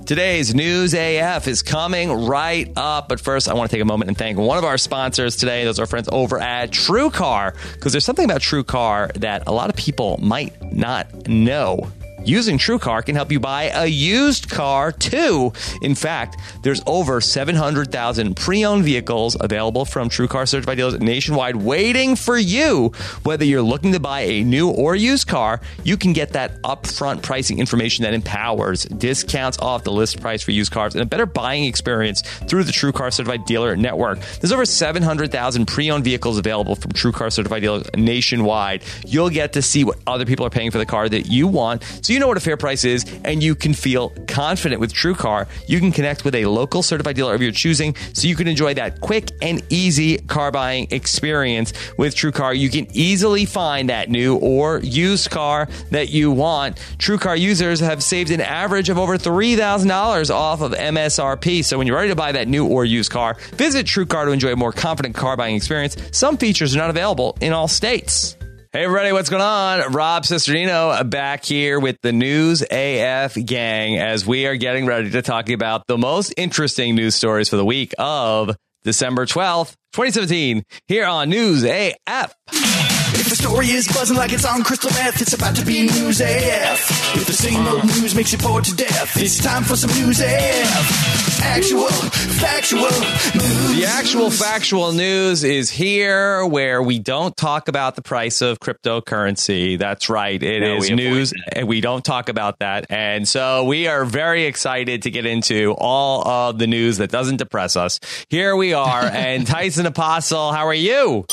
Today's News AF is coming right up. But first, I want to take a moment and thank one of our sponsors today. Those are our friends over at TrueCar, because there's something about TrueCar that a lot of people might not know. Using TrueCar can help you buy a used car, too. In fact, there's over 700,000 pre-owned vehicles available from TrueCar certified dealers nationwide waiting for you. Whether you're looking to buy a new or used car, you can get that upfront pricing information that empowers discounts off the list price for used cars and a better buying experience through the TrueCar certified dealer network. There's over 700,000 pre-owned vehicles available from TrueCar certified dealers nationwide. You'll get to see what other people are paying for the car that you want, so you know what a fair price is, and you can feel confident with TrueCar. You can connect with a local certified dealer of your choosing, so you can enjoy that quick and easy car buying experience. With TrueCar, you can easily find that new or used car that you want. TrueCar users have saved an average of over $3,000 off of MSRP. So when you're ready to buy that new or used car, visit TrueCar to enjoy a more confident car buying experience. Some features are not available in all states. Hey, everybody, what's going on? Rob Cesternino back here with the News AF gang as we are getting ready to talk about the most interesting news stories for the week of December 12th, 2017, here on News AF. If the story is buzzing like it's on crystal meth, it's about to be News AF. If the same old news makes you bored to death, it's time for some News AF. Actual, factual news. The actual factual news is here, where we don't talk about the price of cryptocurrency. That's right. It is news, and we don't talk about that. And so we are very excited to get into all of the news that doesn't depress us. Here we are. And Tyson Apostle, how are you?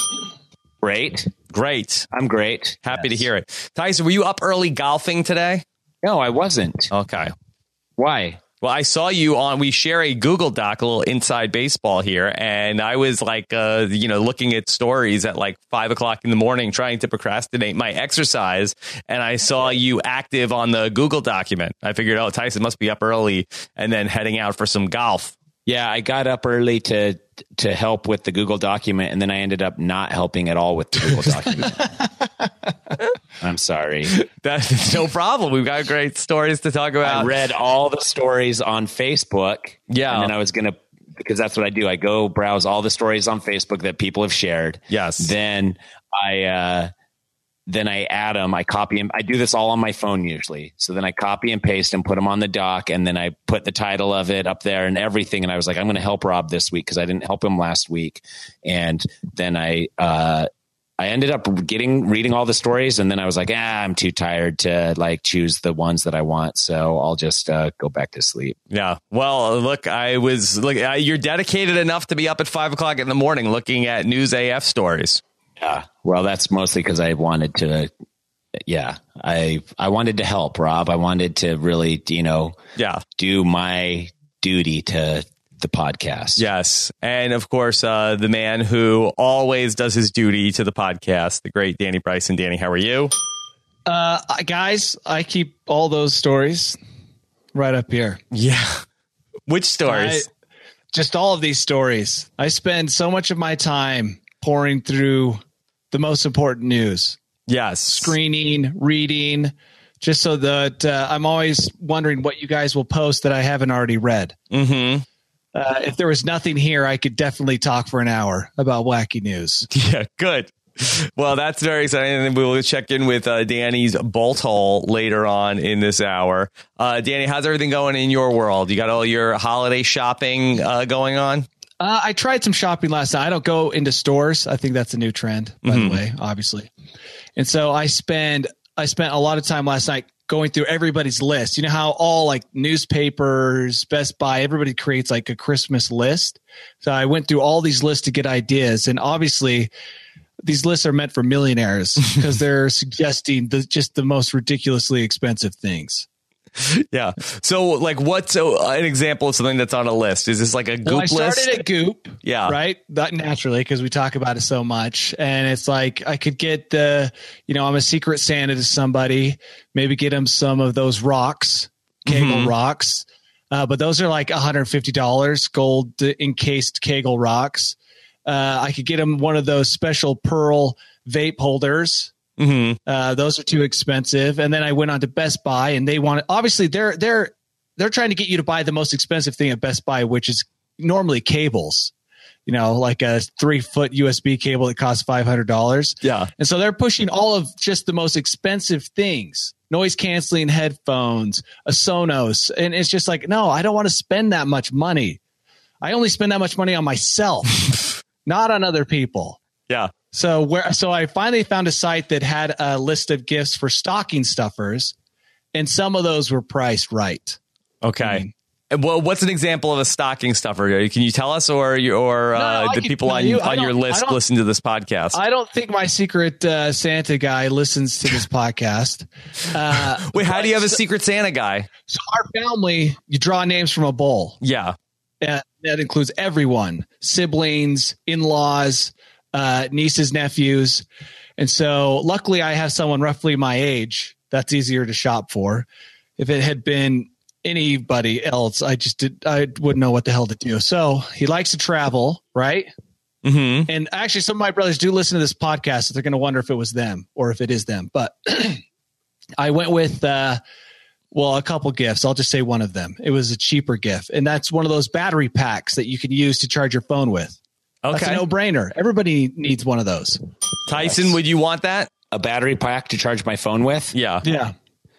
Great. I'm great. Happy to hear it. Tyson, were you up early golfing today? No, I wasn't. Okay. Why? Well, I saw you on, we share a Google Doc, a little inside baseball here. And I was like, looking at stories at like 5 o'clock in the morning, trying to procrastinate my exercise. And I saw you active on the Google document. I figured, Tyson must be up early and then heading out for some golf. Yeah, I got up early to help with the Google document, and then I ended up not helping at all with the Google document. I'm sorry. That's no problem. We've got great stories to talk about. I read all the stories on Facebook. Yeah. And then I was going to, because that's what I do. I go browse all the stories on Facebook that people have shared. Yes. Then I add them, I copy them. I do this all on my phone usually. So then I copy and paste and put them on the doc, and then I put the title of it up there and everything. And I was like, I'm going to help Rob this week because I didn't help him last week. And then I ended up reading all the stories, and then I was like, I'm too tired to like choose the ones that I want. So I'll just go back to sleep. Yeah. Well, look, you're dedicated enough to be up at 5 o'clock in the morning looking at News AF stories. Yeah, well, that's mostly because I wanted to. Yeah, I wanted to help Rob. I wanted to really, do my duty to the podcast. Yes, and of course, the man who always does his duty to the podcast, the great Danny Bryson. Danny, how are you? Guys, I keep all those stories right up here. Yeah, which stories? Just all of these stories. I spend so much of my time pouring through the most important news. Yes. Screening, reading, just so that I'm always wondering what you guys will post that I haven't already read. Mm-hmm. If there was nothing here, I could definitely talk for an hour about wacky news. Yeah, good. Well, that's very exciting. And we will check in with Danny's bolt hole later on in this hour. Danny, how's everything going in your world? You got all your holiday shopping going on? I tried some shopping last night. I don't go into stores. I think that's a new trend, by the way, obviously. And so I spent a lot of time last night going through everybody's list. You know how all like newspapers, Best Buy, everybody creates like a Christmas list. So I went through all these lists to get ideas. And obviously these lists are meant for millionaires because they're suggesting just the most ridiculously expensive things. Yeah. So like what's an example of something that's on a list? Is this like a Goop list? I started at Goop. Yeah. Right. That naturally, because we talk about it so much. And it's like I could get I'm a secret Santa to somebody, maybe get him some of those rocks, Kegel rocks. But those are like $150 gold encased Kegel rocks. I could get him one of those special pearl vape holders. Mm-hmm. Those are too expensive. And then I went on to Best Buy, and they wanted, obviously they're they're trying to get you to buy the most expensive thing at Best Buy, which is normally cables. You know, like a 3-foot USB cable that costs $500. Yeah. And so they're pushing all of just the most expensive things, noise canceling headphones, a Sonos. And it's just like, no, I don't want to spend that much money. I only spend that much money on myself, not on other people. Yeah. So I finally found a site that had a list of gifts for stocking stuffers, and some of those were priced right. Okay. Well, what's an example of a stocking stuffer? Can you tell us, or the people on your list listen to this podcast? I don't think my secret Santa guy listens to this podcast. Wait, how do you have a secret Santa guy? So our family, you draw names from a bowl. Yeah. That includes everyone, siblings, in-laws, nieces, nephews. And so luckily I have someone roughly my age. That's easier to shop for. If it had been anybody else, I wouldn't know what the hell to do. So he likes to travel, right? Mm-hmm. And actually some of my brothers do listen to this podcast, so they're going to wonder if it was them or if it is them. But I went with, a couple gifts. I'll just say one of them. It was a cheaper gift. And that's one of those battery packs that you can use to charge your phone with. Okay. That's a no-brainer. Everybody needs one of those. Tyson, would you want that? A battery pack to charge my phone with? Yeah. Yeah.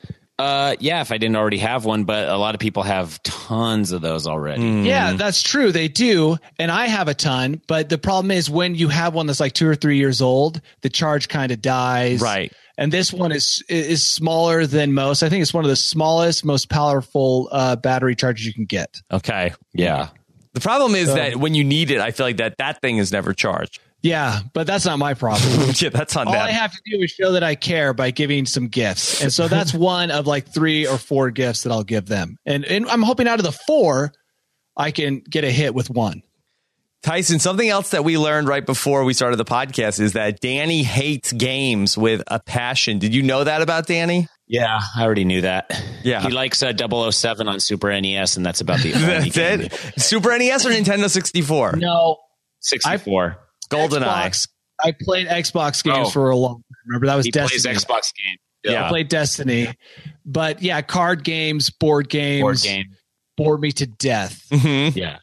Yeah, if I didn't already have one, but a lot of people have tons of those already. Yeah, that's true. They do. And I have a ton. But the problem is when you have one that's like 2 or 3 years old, the charge kind of dies. Right. And this one is smaller than most. I think it's one of the smallest, most powerful battery chargers you can get. Okay. Yeah. The problem is that when you need it, I feel like that thing is never charged. Yeah, but that's not my problem. Yeah, that's on All them. I have to do is show that I care by giving some gifts. And so that's one of like 3 or 4 gifts that I'll give them. And I'm hoping out of the 4, I can get a hit with one. Tyson, something else that we learned right before we started the podcast is that Danny hates games with a passion. Did you know that about Danny? Yeah, I already knew that. Yeah. He likes 007 on Super NES, and that's about the only That's game. it? Super NES or Nintendo 64? No. 64. GoldenEye. I played Xbox games for a long time. Remember, that was He Destiny. plays Xbox games. Yeah. I played Destiny. But yeah, card games, board games. Bored me to death. Mm-hmm. Yeah.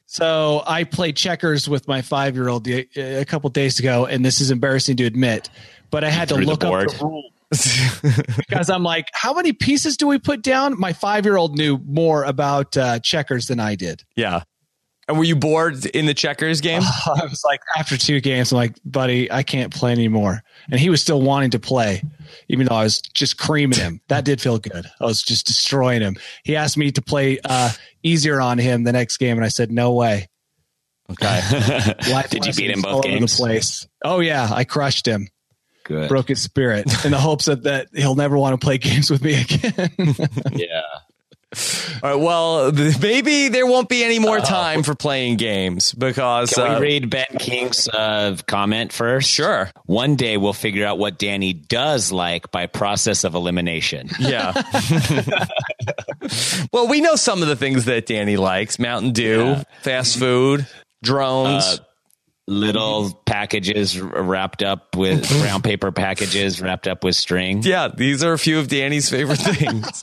So I played checkers with my 5-year-old a couple days ago, and this is embarrassing to admit, but I had to look up the rules because I'm like, how many pieces do we put down? My 5-year-old knew more about checkers than I did. Yeah. And were you bored in the checkers game? I was like, after 2 games, I'm like, buddy, I can't play anymore. And he was still wanting to play, even though I was just creaming him. That did feel good. I was just destroying him. He asked me to play easier on him the next game, and I said, no way. Okay. Did you beat him both games? The place. Oh, yeah. I crushed him. Good. Broke his spirit in the hopes that he'll never want to play games with me again. Yeah. All right, well, maybe there won't be any more time for playing games because... Can we read Ben King's comment first? Sure. One day we'll figure out what Danny does like by process of elimination. Yeah. Well, we know some of the things that Danny likes. Mountain Dew, fast food, drones. Little packages wrapped up with brown paper packages wrapped up with string. Yeah, these are a few of Danny's favorite things.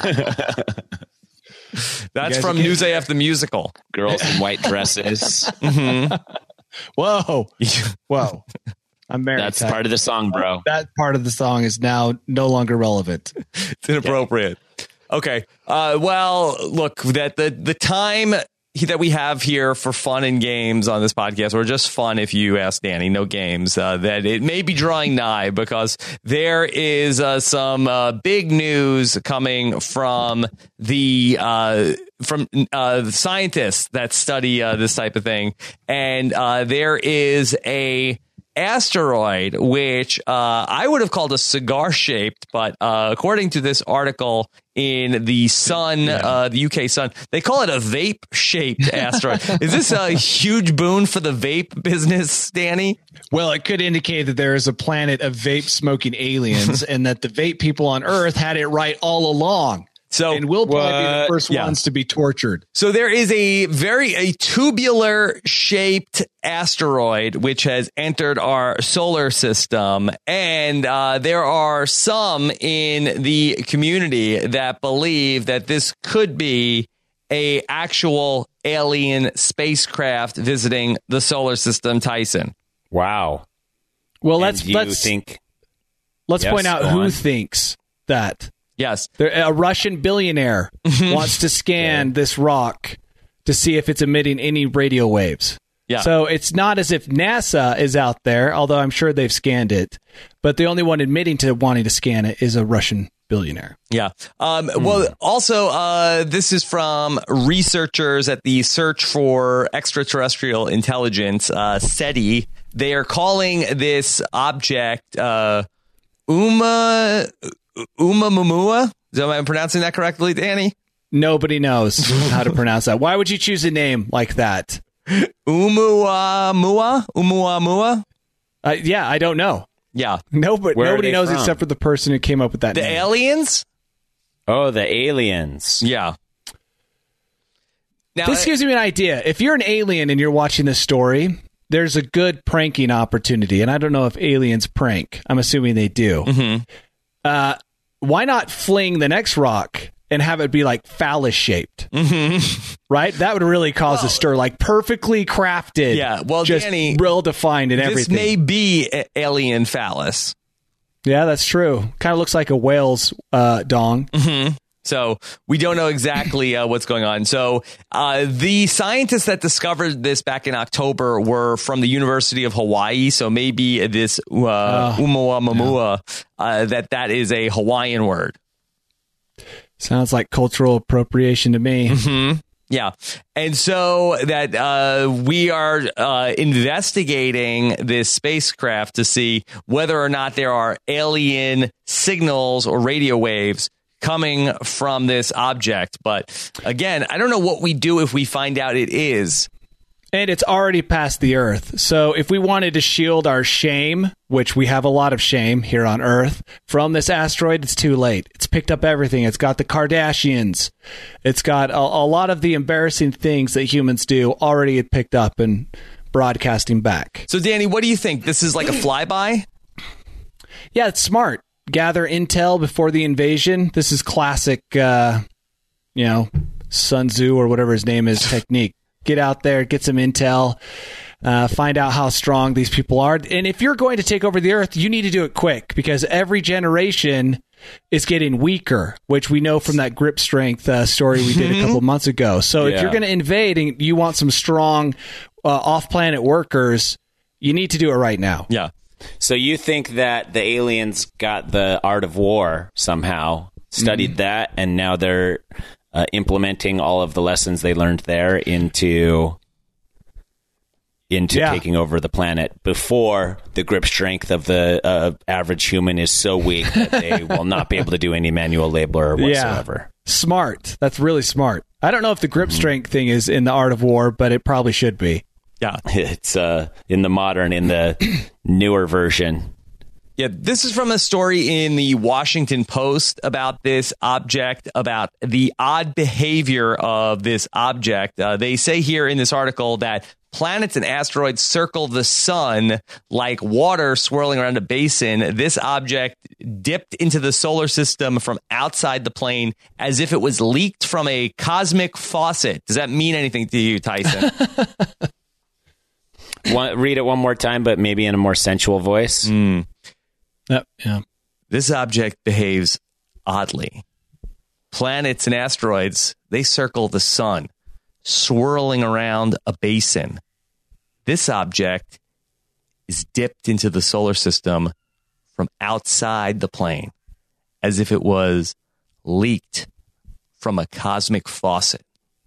That's from News AF the Musical. Girls in white dresses. Mm-hmm. Whoa. I'm married. That's part of the song, bro. That part of the song is now no longer relevant. It's inappropriate. Okay. Well, look, that the time that we have here for fun and games on this podcast, or just fun if you ask Danny, no games, that it may be drawing nigh because there is some big news coming from the scientists that study this type of thing. And there is a asteroid, which I would have called a cigar shaped, but according to this article in the Sun, the UK Sun, they call it a vape shaped asteroid. Is this a huge boon for the vape business, Danny? Well, it could indicate that there is a planet of vape smoking aliens and that the vape people on Earth had it right all along. So And we'll probably be the first Yeah. ones to be tortured. So there is a tubular shaped asteroid which has entered our solar system, and there are some in the community that believe that this could be a actual alien spacecraft visiting the solar system. Tyson. Wow. Well, And you let's think? Let's Yes, point out go who on. thinks that. Yes. A Russian billionaire wants to scan this rock to see if it's emitting any radio waves. Yeah. So it's not as if NASA is out there, although I'm sure they've scanned it. But the only one admitting to wanting to scan it is a Russian billionaire. Yeah. Well, also, this is from researchers at the Search for Extraterrestrial Intelligence, SETI. They are calling this object Oumuamua. Am I pronouncing that correctly, Danny? Nobody knows how to pronounce that. Why would you choose a name like that? Oumuamua? Oumuamua? Yeah, I don't know. Yeah. Where are Nobody they knows from? except for the person who came up with that The name. aliens? Oh, the aliens. Yeah. Now, This gives you an idea. If you're an alien and you're watching this story, there's a good pranking opportunity. And I don't know if aliens prank. I'm assuming they do. Mm-hmm. Why not fling the next rock and have it be like phallus shaped? Mm-hmm. Right? That would really cause a stir. Like perfectly crafted. Yeah, well, just Danny, real defined and this everything. may be alien phallus. Yeah, that's true. Kind of looks like a whale's dong. Mm-hmm. So we don't know exactly what's going on. So the scientists that discovered this back in October were from the University of Hawaii. So maybe this Oumuamua, that is a Hawaiian word. Sounds like cultural appropriation to me. Mm-hmm. Yeah. And so that we are investigating this spacecraft to see whether or not there are alien signals or radio waves coming from this object. But again, I don't know what we do if we find out it is. And it's already past the Earth. So if we wanted to shield our shame, which we have a lot of shame here on Earth, from this asteroid, it's too late. It's picked up everything. It's got the Kardashians. It's got a lot of the embarrassing things that humans do already picked up and broadcasting back. So, Danny, what do you think? This is like a flyby? Yeah, it's smart. Gather intel before the invasion. This is classic, Sun Tzu or whatever his name is technique. Get out there, get some intel, find out how strong these people are. And if you're going to take over the Earth, you need to do it quick because every generation is getting weaker, which we know from that grip strength story we did a couple months ago. So if you're going to invade and you want some strong off-planet workers, you need to do it right now. Yeah. So you think that the aliens got the art of war somehow, studied that, and now they're implementing all of the lessons they learned there into taking over the planet before the grip strength of the average human is so weak that they will not be able to do any manual labor whatsoever. Yeah. Smart. That's really smart. I don't know if the grip strength thing is in the art of war, but it probably should be. Yeah. It's in the newer version. Yeah, this is from a story in the Washington Post about this object, about the odd behavior of this object. They say here in this article that planets and asteroids circle the sun like water swirling around a basin. This object dipped into the solar system from outside the plane as if it was leaked from a cosmic faucet. Does that mean anything to you, Tyson? Read it one more time, but maybe in a more sensual voice. Yeah. This object behaves oddly. Planets and asteroids, they circle the sun, swirling around a basin. This object is dipped into the solar system from outside the plane, as if it was leaked from a cosmic faucet.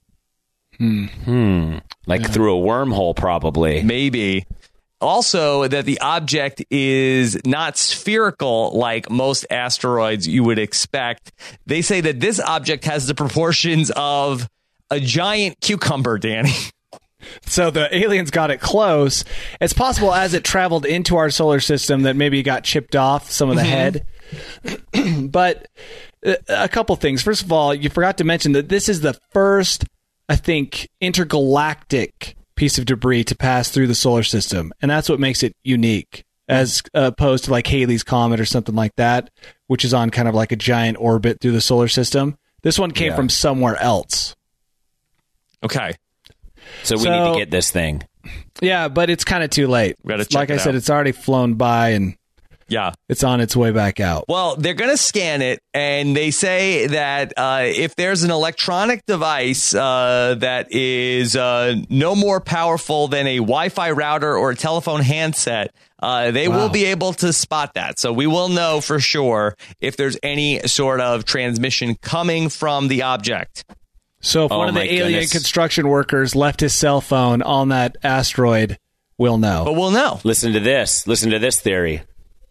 Like through a wormhole, probably. Maybe. Also, that the object is not spherical like most asteroids you would expect. They say that this object has the proportions of a giant cucumber, Danny. So the aliens got it close. It's possible as it traveled into our solar system that maybe it got chipped off some of the head. But a couple things. First of all, you forgot to mention that this is the first, I think, intergalactic piece of debris to pass through the solar system. And that's what makes it unique, as opposed to like Halley's Comet or something like that, which is on kind of like a giant orbit through the solar system. This one came from somewhere else. Okay. So we need to get this thing. Yeah, but it's kind of too late. Like I said, it's already flown by and it's on its way back out. Well, they're going to scan it, and they say that if there's an electronic device that is no more powerful than a Wi-Fi router or a telephone handset, they will be able to spot that. So we will know for sure if there's any sort of transmission coming from the object. So if one of the alien construction workers left his cell phone on that asteroid, we'll know. But we'll know. Listen to this. Listen to this theory.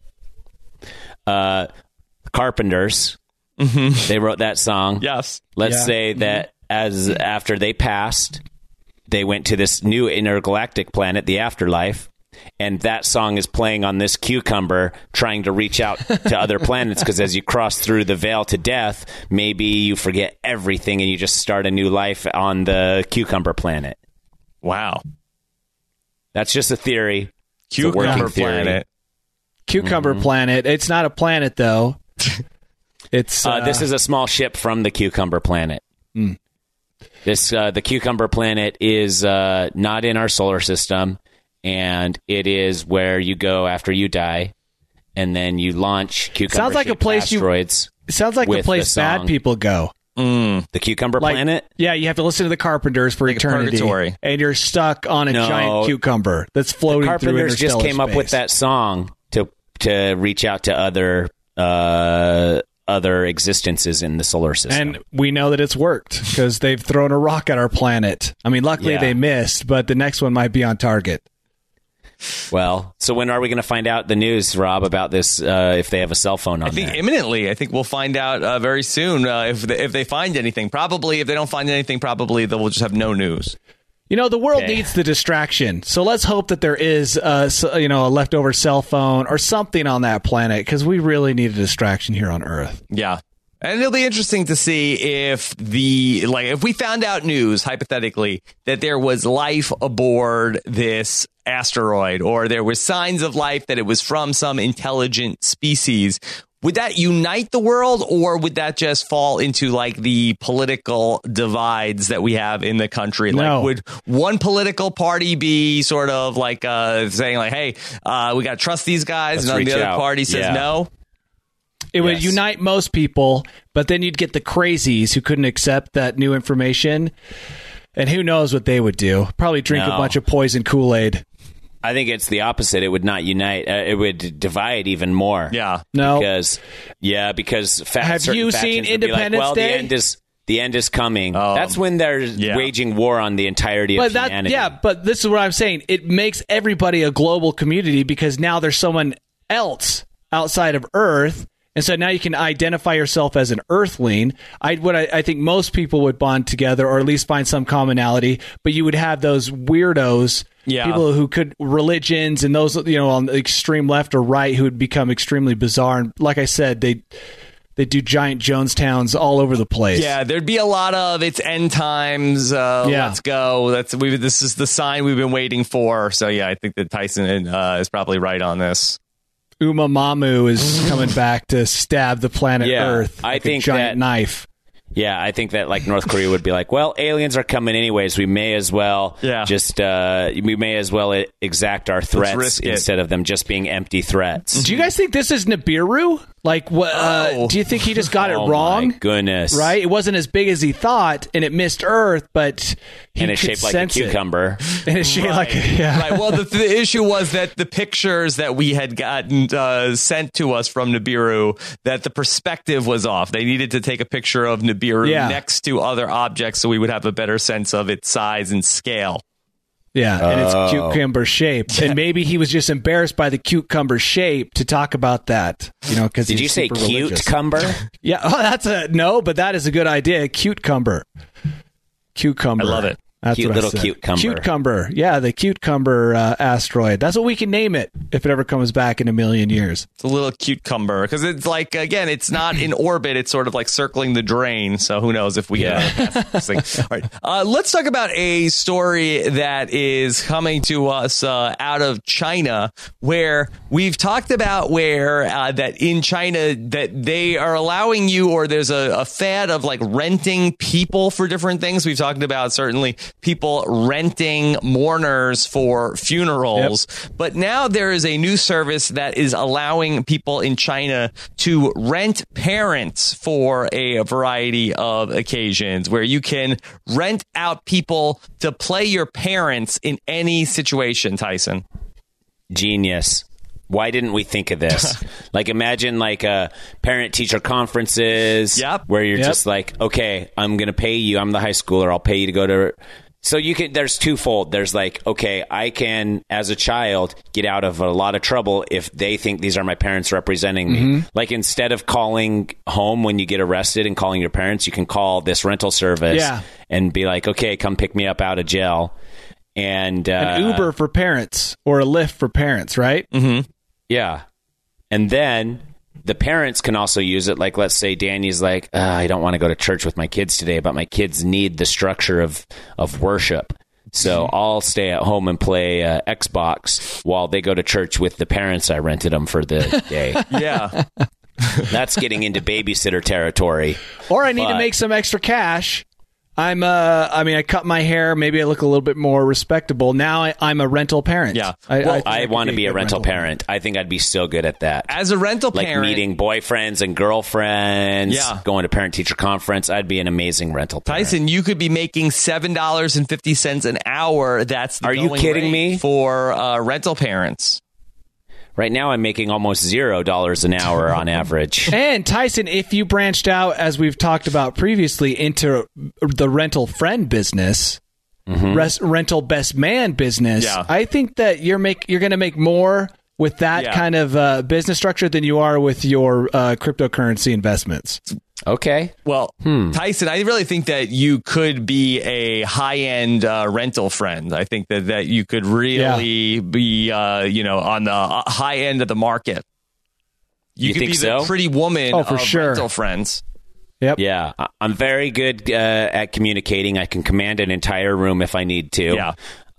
Carpenters, they wrote that song. Yes. Let's say that after they passed, they went to this new intergalactic planet, the afterlife. And that song is playing on this cucumber, trying to reach out to other planets, because as you cross through the veil to death, maybe you forget everything and you just start a new life on the cucumber planet. Wow. That's just a theory. Cucumber planet. Cucumber planet. It's not a planet, though. It's this is a small ship from the cucumber planet. The cucumber planet is not in our solar system. And it is where you go after you die, and then you launch cucumber sounds like a place asteroids. It sounds like a place bad people go. The cucumber planet? Yeah, you have to listen to the Carpenters for eternity. Purgatory. And you're stuck on a giant cucumber that's floating through interstellar space. The Carpenters just came up with that song to reach out to other existences in the solar system. And we know that it's worked because they've thrown a rock at our planet. I mean, luckily they missed, but the next one might be on target. Well, so when are we going to find out the news, Rob, about this, if they have a cell phone on I think there? imminently. I think we'll find out very soon if they find anything. Probably, if they don't find anything, probably they'll just have no news. You know, the world needs the distraction. So let's hope that there is, a leftover cell phone or something on that planet, because we really need a distraction here on Earth. Yeah. And it'll be interesting to see if if we found out news, hypothetically, that there was life aboard this asteroid, or there were signs of life that it was from some intelligent species. Would that unite the world, or would that just fall into like the political divides that we have in the country? No. Like, would one political party be sort of like saying like, hey, we got to trust these guys, and the other party says no? It would unite most people, but then you'd get the crazies who couldn't accept that new information. And who knows what they would do? Probably drink a bunch of poison Kool-Aid. I think it's the opposite. It would not unite. It would divide even more. Yeah. No. Because have you seen Independence Day? The end is coming. That's when they're waging war on the entirety of humanity. Yeah, but this is what I'm saying. It makes everybody a global community because now there's someone else outside of Earth. And so now you can identify yourself as an Earthling. I think most people would bond together, or at least find some commonality. But you would have those weirdos, people who could religions, and those on the extreme left or right who would become extremely bizarre. And like I said, they do giant Jonestowns all over the place. Yeah, there'd be a lot of it's end times. Let's go. This is the sign we've been waiting for. So yeah, I think that Tyson is probably right on this. Umamamu is coming back to stab the planet Earth. I think a giant knife. Yeah, I think that like North Korea would be like, well, aliens are coming anyways. We may as well exact our threats instead of them just being empty threats. Do you guys think this is Nibiru? Like, what? Do you think he just got it wrong? My goodness, right? It wasn't as big as he thought, and it missed Earth, but it's shaped like a cucumber. And it's shaped like right. Well, the issue was that the pictures that we had gotten sent to us from Nibiru, that the perspective was off. They needed to take a picture of Nibiru next to other objects so we would have a better sense of its size and scale. Yeah, and it's cucumber shaped. And maybe he was just embarrassed by the cucumber shape to talk about that. Because did you say cute-cumber? Yeah, but that is a good idea. Cucumber. I love it. That's Cute what I little said. cucumber. Cucumber. Yeah, the cucumber asteroid. That's what we can name it if it ever comes back in a million years. It's a little cucumber because it's like, again, it's not in orbit. It's sort of like circling the drain. So who knows if we get this thing. All right. Let's talk about a story that is coming to us out of China, where we've talked about where that in China that they are allowing you, or there's a fad of like renting people for different things. We've talked about certainly people renting mourners for funerals. Yep. But now there is a new service that is allowing people in China to rent parents for a variety of occasions, where you can rent out people to play your parents in any situation, Tyson. Genius. Why didn't we think of this? Like, imagine like a parent-teacher conferences where you're just like, okay, I'm going to pay you. I'm the high schooler. I'll pay you to go to... So you can, there's twofold. There's like, okay, I can, as a child, get out of a lot of trouble if they think these are my parents representing me. Like, instead of calling home when you get arrested and calling your parents, you can call this rental service and be like, okay, come pick me up out of jail. And an Uber for parents or a Lyft for parents, right? Mm-hmm. Yeah. And then the parents can also use it. Like, let's say Danny's like, I don't want to go to church with my kids today, but my kids need the structure of worship. So I'll stay at home and play Xbox while they go to church with the parents I rented them for the day. Yeah. That's getting into babysitter territory. Or I need to make some extra cash. I cut my hair. Maybe I look a little bit more respectable. Now I'm a rental parent. Yeah. I want to be a rental parent. I think I'd be so good at that. As a rental parent. Like meeting boyfriends and girlfriends, going to parent-teacher conference. I'd be an amazing rental parent. Tyson, you could be making $7.50 an hour. That's the Are you kidding me? For rental parents. Right now, I'm making almost $0 an hour on average. And Tyson, if you branched out, as we've talked about previously, into the rental friend business, rental best man business, I think that you're going to make more with that kind of business structure than you are with your cryptocurrency investments. Okay. Well, Tyson, I really think that you could be a high-end rental friend. I think that you could really be, on the high end of the market. You could think be so? the pretty woman of sure. rental friends. Yep. Yeah. I'm very good at communicating. I can command an entire room if I need to. Yeah.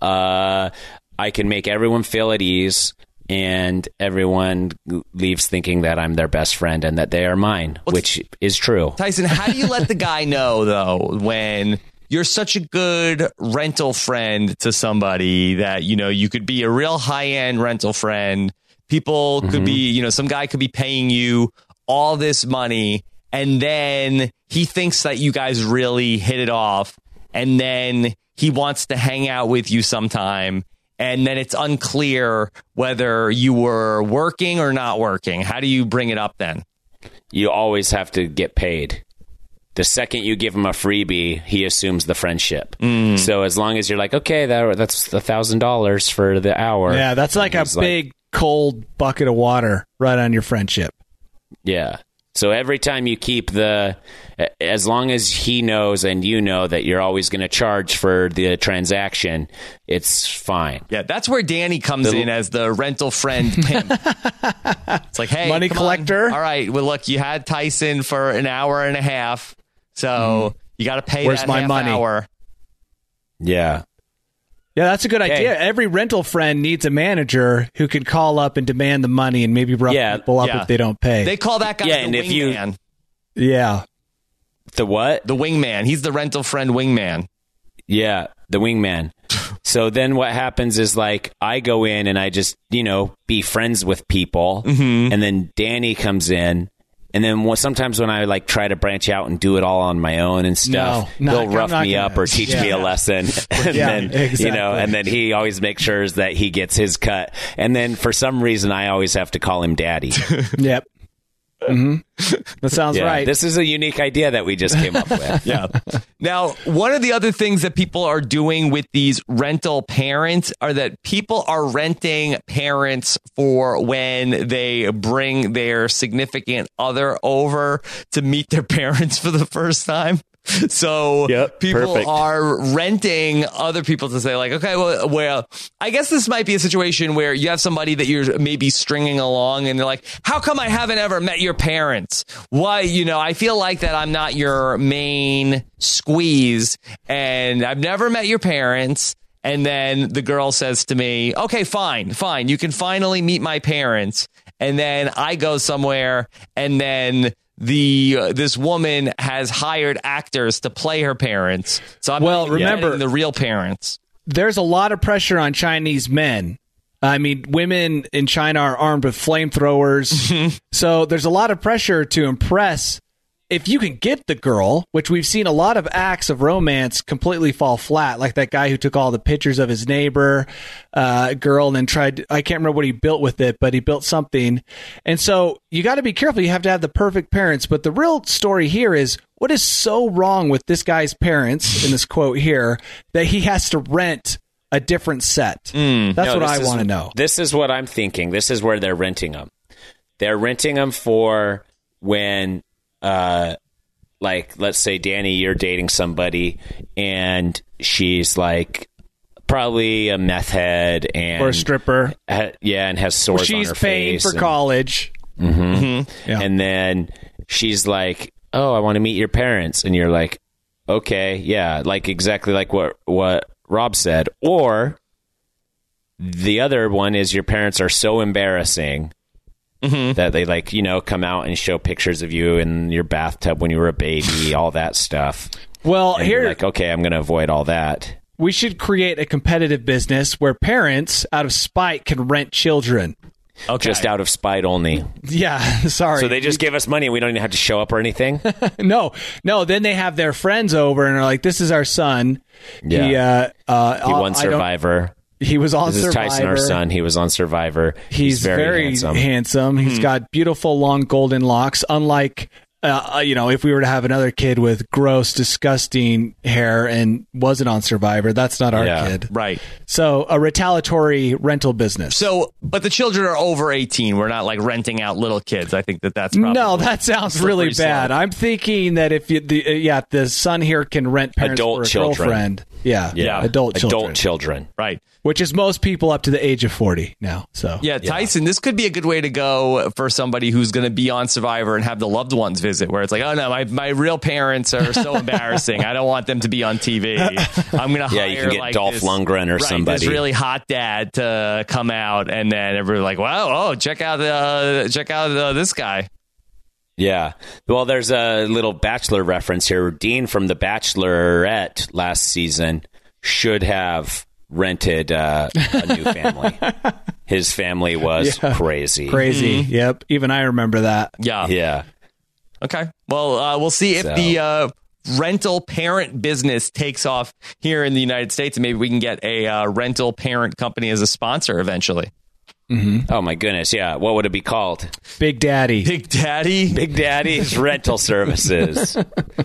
I can make everyone feel at ease. And everyone leaves thinking that I'm their best friend and that they are mine, which is true. Tyson, how do you let the guy know, though, when you're such a good rental friend to somebody that, you could be a real high-end rental friend? People could be, some guy could be paying you all this money, and then he thinks that you guys really hit it off, and then he wants to hang out with you sometime. And then it's unclear whether you were working or not working. How do you bring it up then? You always have to get paid. The second you give him a freebie, he assumes the friendship. So as long as you're like, okay, that's $1,000 for the hour. Yeah, that's like a big cold bucket of water right on your friendship. Yeah. So every time you keep as long as he knows and you know that you're always going to charge for the transaction, it's fine. Yeah, that's where Danny comes in as the rental friend pimp. It's like, hey, money collector. All right, well, look, you had Tyson for an hour and a half, so you got to pay Where's that my half money? hour. Yeah. Yeah, that's a good idea. Every rental friend needs a manager who can call up and demand the money and maybe rough people up if they don't pay. They call that guy the wingman. The what? The wingman. He's the rental friend wingman. Yeah, the wingman. So then what happens is like I go in and I just, be friends with people. And then Danny comes in. And then sometimes when I try to branch out and do it all on my own and stuff, he'll rough me up or teach me a lesson. And then, and then he always makes sure that he gets his cut. And then for some reason, I always have to call him daddy. Yep. That sounds right. This is a unique idea that we just came up with. Yeah. Now, one of the other things that people are doing with these rental parents are that people are renting parents for when they bring their significant other over to meet their parents for the first time. So people perfect. are renting other people to say like, okay, well, I guess this might be a situation where you have somebody that you're maybe stringing along and they're like, how come I haven't ever met your parents? Why, I feel like that I'm not your main squeeze and I've never met your parents. And then the girl says to me, okay, fine. You can finally meet my parents. And then I go somewhere and then this woman has hired actors to play her parents. So I'm remember the real parents. There's a lot of pressure on Chinese men. I mean, women in China are armed with flamethrowers. So there's a lot of pressure to impress. If you can get the girl, which we've seen a lot of acts of romance completely fall flat, like that guy who took all the pictures of his neighbor girl and then I can't remember what he built with it, but he built something. And so you got to be careful. You have to have the perfect parents. But the real story here is what is so wrong with this guy's parents in this quote here that he has to rent a different set. That's what I want to know. This is what I'm thinking. This is where they're renting them. They're renting them for when... like, let's say, Danny, you're dating somebody and she's like probably a meth head or a stripper. And has sores on her face. She's paying for college. Yeah. And then she's like, oh, I want to meet your parents. And you're like, okay, yeah, like exactly like what Rob said. Or the other one is your parents are so embarrassing that they come out and show pictures of you in your bathtub when you were a baby, all that stuff. Well, and you're like, okay, I'm going to avoid all that. We should create a competitive business where parents, out of spite, can rent children. Okay. Just out of spite only. Yeah, sorry. So they just give us money and we don't even have to show up or anything? No. Then they have their friends over and are like, this is our son. Yeah. He won Survivor. He was on Survivor. This is Tyson, our son. He was on Survivor. He's very handsome. He's got beautiful, long, golden locks. Unlike, if we were to have another kid with gross, disgusting hair and wasn't on Survivor, that's not our kid. Right. So a retaliatory rental business. So, but the children are over 18. We're not like renting out little kids. I think that's probably... No, that sounds really bad. I'm thinking that if the son here can rent parents adult for a children. Girlfriend. Yeah. Adult children. Right. Which is most people up to the age of 40 now. So Tyson, this could be a good way to go for somebody who's going to be on Survivor and have the loved ones visit, where it's like, oh no, my real parents are so embarrassing. I don't want them to be on TV. I'm going to hire you can get like Dolph Lundgren or somebody, this really hot dad to come out, and then everybody's like, wow, check out this guy. Yeah. Well, there's a little Bachelor reference here. Dean from The Bachelorette last season should have rented a new family. His family was crazy. Yep. Even I remember that. Yeah. Okay. Well, we'll see if the rental parent business takes off here in the United States, and maybe we can get a rental parent company as a sponsor eventually. Oh my goodness. Yeah. What would it be called? Big Daddy. Big Daddy's Rental Services.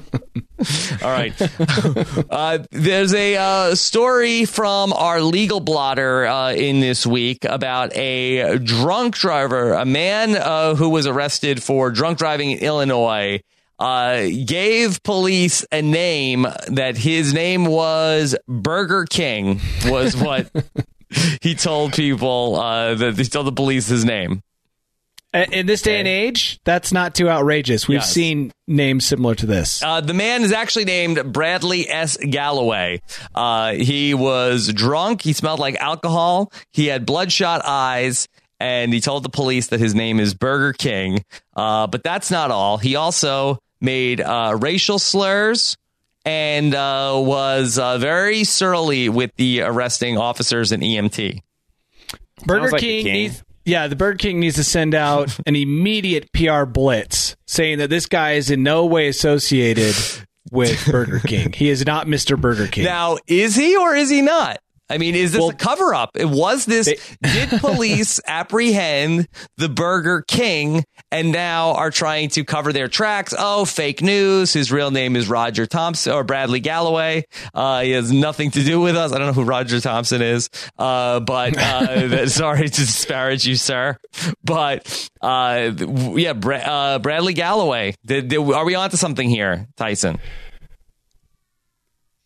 All right. There's a story from our legal blotter in this week about a drunk driver, a man who was arrested for drunk driving in Illinois, gave police a name that his name was Burger King, was what he told people, that he told the police his name. In this day and age, that's not too outrageous. We've seen names similar to this. The man is actually named Bradley S. Galloway. He was drunk. He smelled like alcohol. He had bloodshot eyes. And he told the police that his name is Burger King. But that's not all. He also made racial slurs and was very surly with the arresting officers and EMT. Burger King needs... Yeah, the Burger King needs to send out an immediate PR blitz saying that this guy is in no way associated with Burger King. He is not Mr. Burger King. Now, is he or is he not? I mean, is this a cover-up? Did police apprehend the Burger King and now are trying to cover their tracks? Oh, fake news. His real name is Roger Thompson or Bradley Galloway. He has nothing to do with us. I don't know who Roger Thompson is, but sorry to disparage you, sir. But Bradley Galloway. Are we on to something here, Tyson?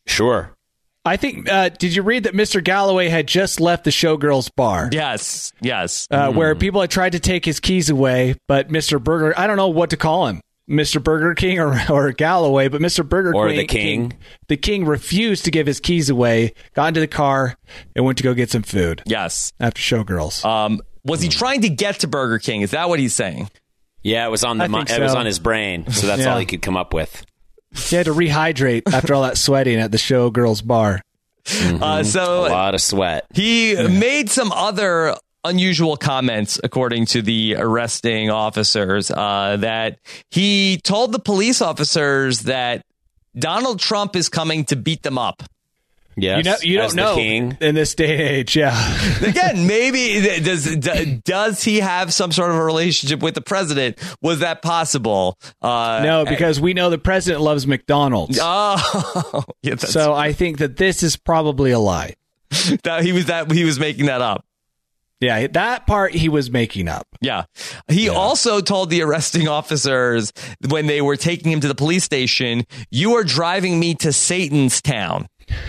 Sure. I think, did you read that Mr. Galloway had just left the Showgirls bar? Yes. Where people had tried to take his keys away, but Mr. Burger, I don't know what to call him, Mr. Burger King or Galloway, but Mr. Burger or King, the King. The King refused to give his keys away, got into the car, and went to go get some food. Yes. After Showgirls. Was he trying to get to Burger King? Is that what he's saying? Yeah, it was on it was on his brain, so that's all he could come up with. He had to rehydrate after all that sweating at the Showgirls bar. So a lot of sweat. He made some other unusual comments, according to the arresting officers, that he told the police officers that Donald Trump is coming to beat them up. Yes, you don't know King. in this day and age. Yeah. Again, maybe does he have some sort of a relationship with the president? Was that possible? Uh, No, because we know the president loves McDonald's. Oh, yeah, So I think that this is probably a lie. He was making that up. Yeah, that part he was making up. Yeah. He also told the arresting officers when they were taking him to the police station, "You are driving me to Satan's town."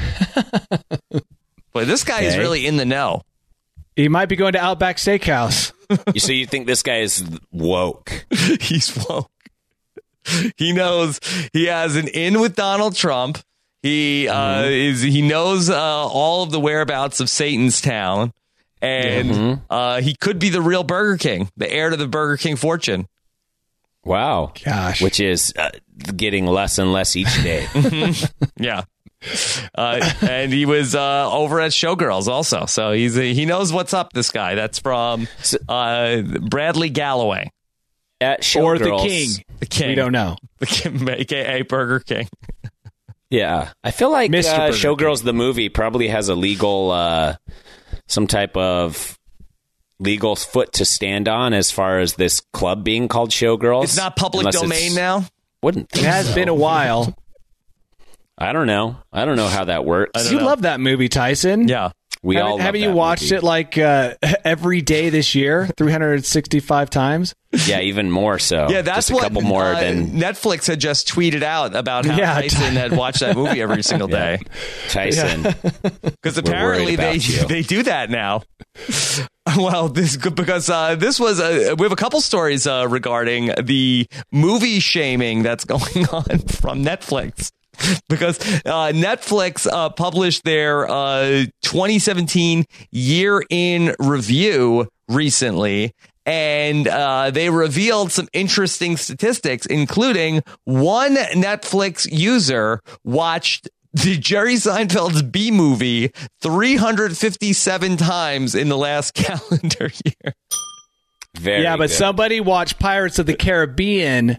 Boy, this guy is really in the know. He might be going to Outback Steakhouse. So you think this guy is woke? He's woke. He knows he has an in with Donald Trump. He he knows all of the whereabouts of Satan's town, and he could be the real Burger King, the heir to the Burger King fortune. Wow, gosh, which is getting less and less each day. Yeah. And he was over at Showgirls also, so he knows what's up. This guy, that's from Bradley Galloway at Showgirls, or the King. We don't know. The King, aka Burger King. Yeah, I feel like Showgirls the movie probably has a legal, some type of legal foot to stand on as far as this club being called Showgirls. It's not public domain now. Wouldn't think it has been a while. I don't know how that works. You love that movie, Tyson. Yeah. Haven't you watched it like every day this year, 365 times? Yeah, even more so. Yeah, that's just a couple more than Netflix had just tweeted out about how Tyson had watched that movie every single day. Tyson, because apparently they do that now. Well, this was we have a couple stories regarding the movie shaming that's going on from Netflix. Because Netflix published their 2017 year in review recently, and they revealed some interesting statistics, including one Netflix user watched the Jerry Seinfeld's B movie 357 times in the last calendar year. Very but somebody watched Pirates of the Caribbean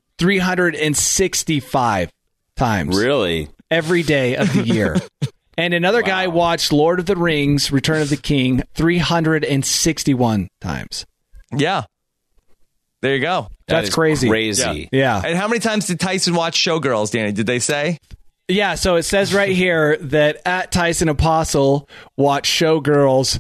365 times. Really? Every day of the year. And another guy watched Lord of the Rings, Return of the King 361 times. Yeah. There you go. That's crazy. Yeah. And how many times did Tyson watch Showgirls, Danny? Did they say? Yeah, so it says right here that at Tyson Apostle watched Showgirls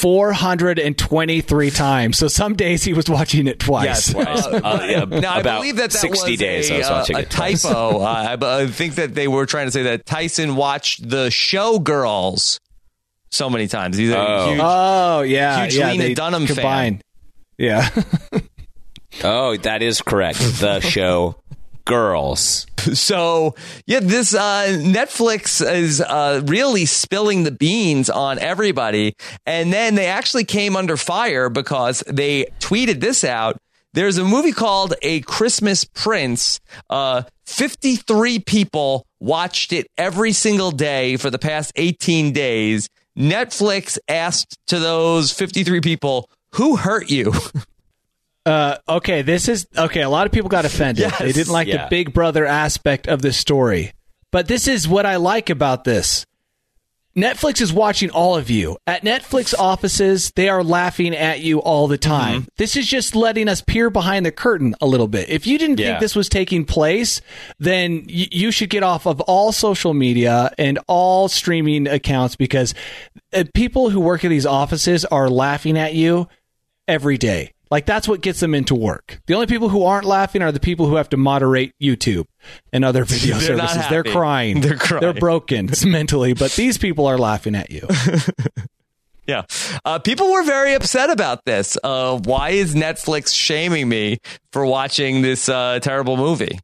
423 times. So some days he was watching it twice. Yes. Now, I believe that 60 was days I was watching a it twice. typo. I think that they were trying to say that Tyson watched the Showgirls so many times. He's a huge Lena Dunham fan. Yeah. That is correct. The show Girls. So, this Netflix is really spilling the beans on everybody. And then they actually came under fire because they tweeted this out. There's a movie called A Christmas Prince. 53 people watched it every single day for the past 18 days. Netflix asked to those 53 people, who hurt you? A lot of people got offended. Yes. They didn't like the Big Brother aspect of this story. But this is what I like about this. Netflix is watching all of you. At Netflix offices, they are laughing at you all the time. Mm-hmm. This is just letting us peer behind the curtain a little bit. If you didn't think this was taking place, then you should get off of all social media and all streaming accounts, because people who work at these offices are laughing at you every day. Like, that's what gets them into work. The only people who aren't laughing are the people who have to moderate YouTube and other video They're not services. happy. They're crying. They're crying. They're broken mentally, but these people are laughing at you. Yeah. People were very upset about this. Why is Netflix shaming me for watching this terrible movie?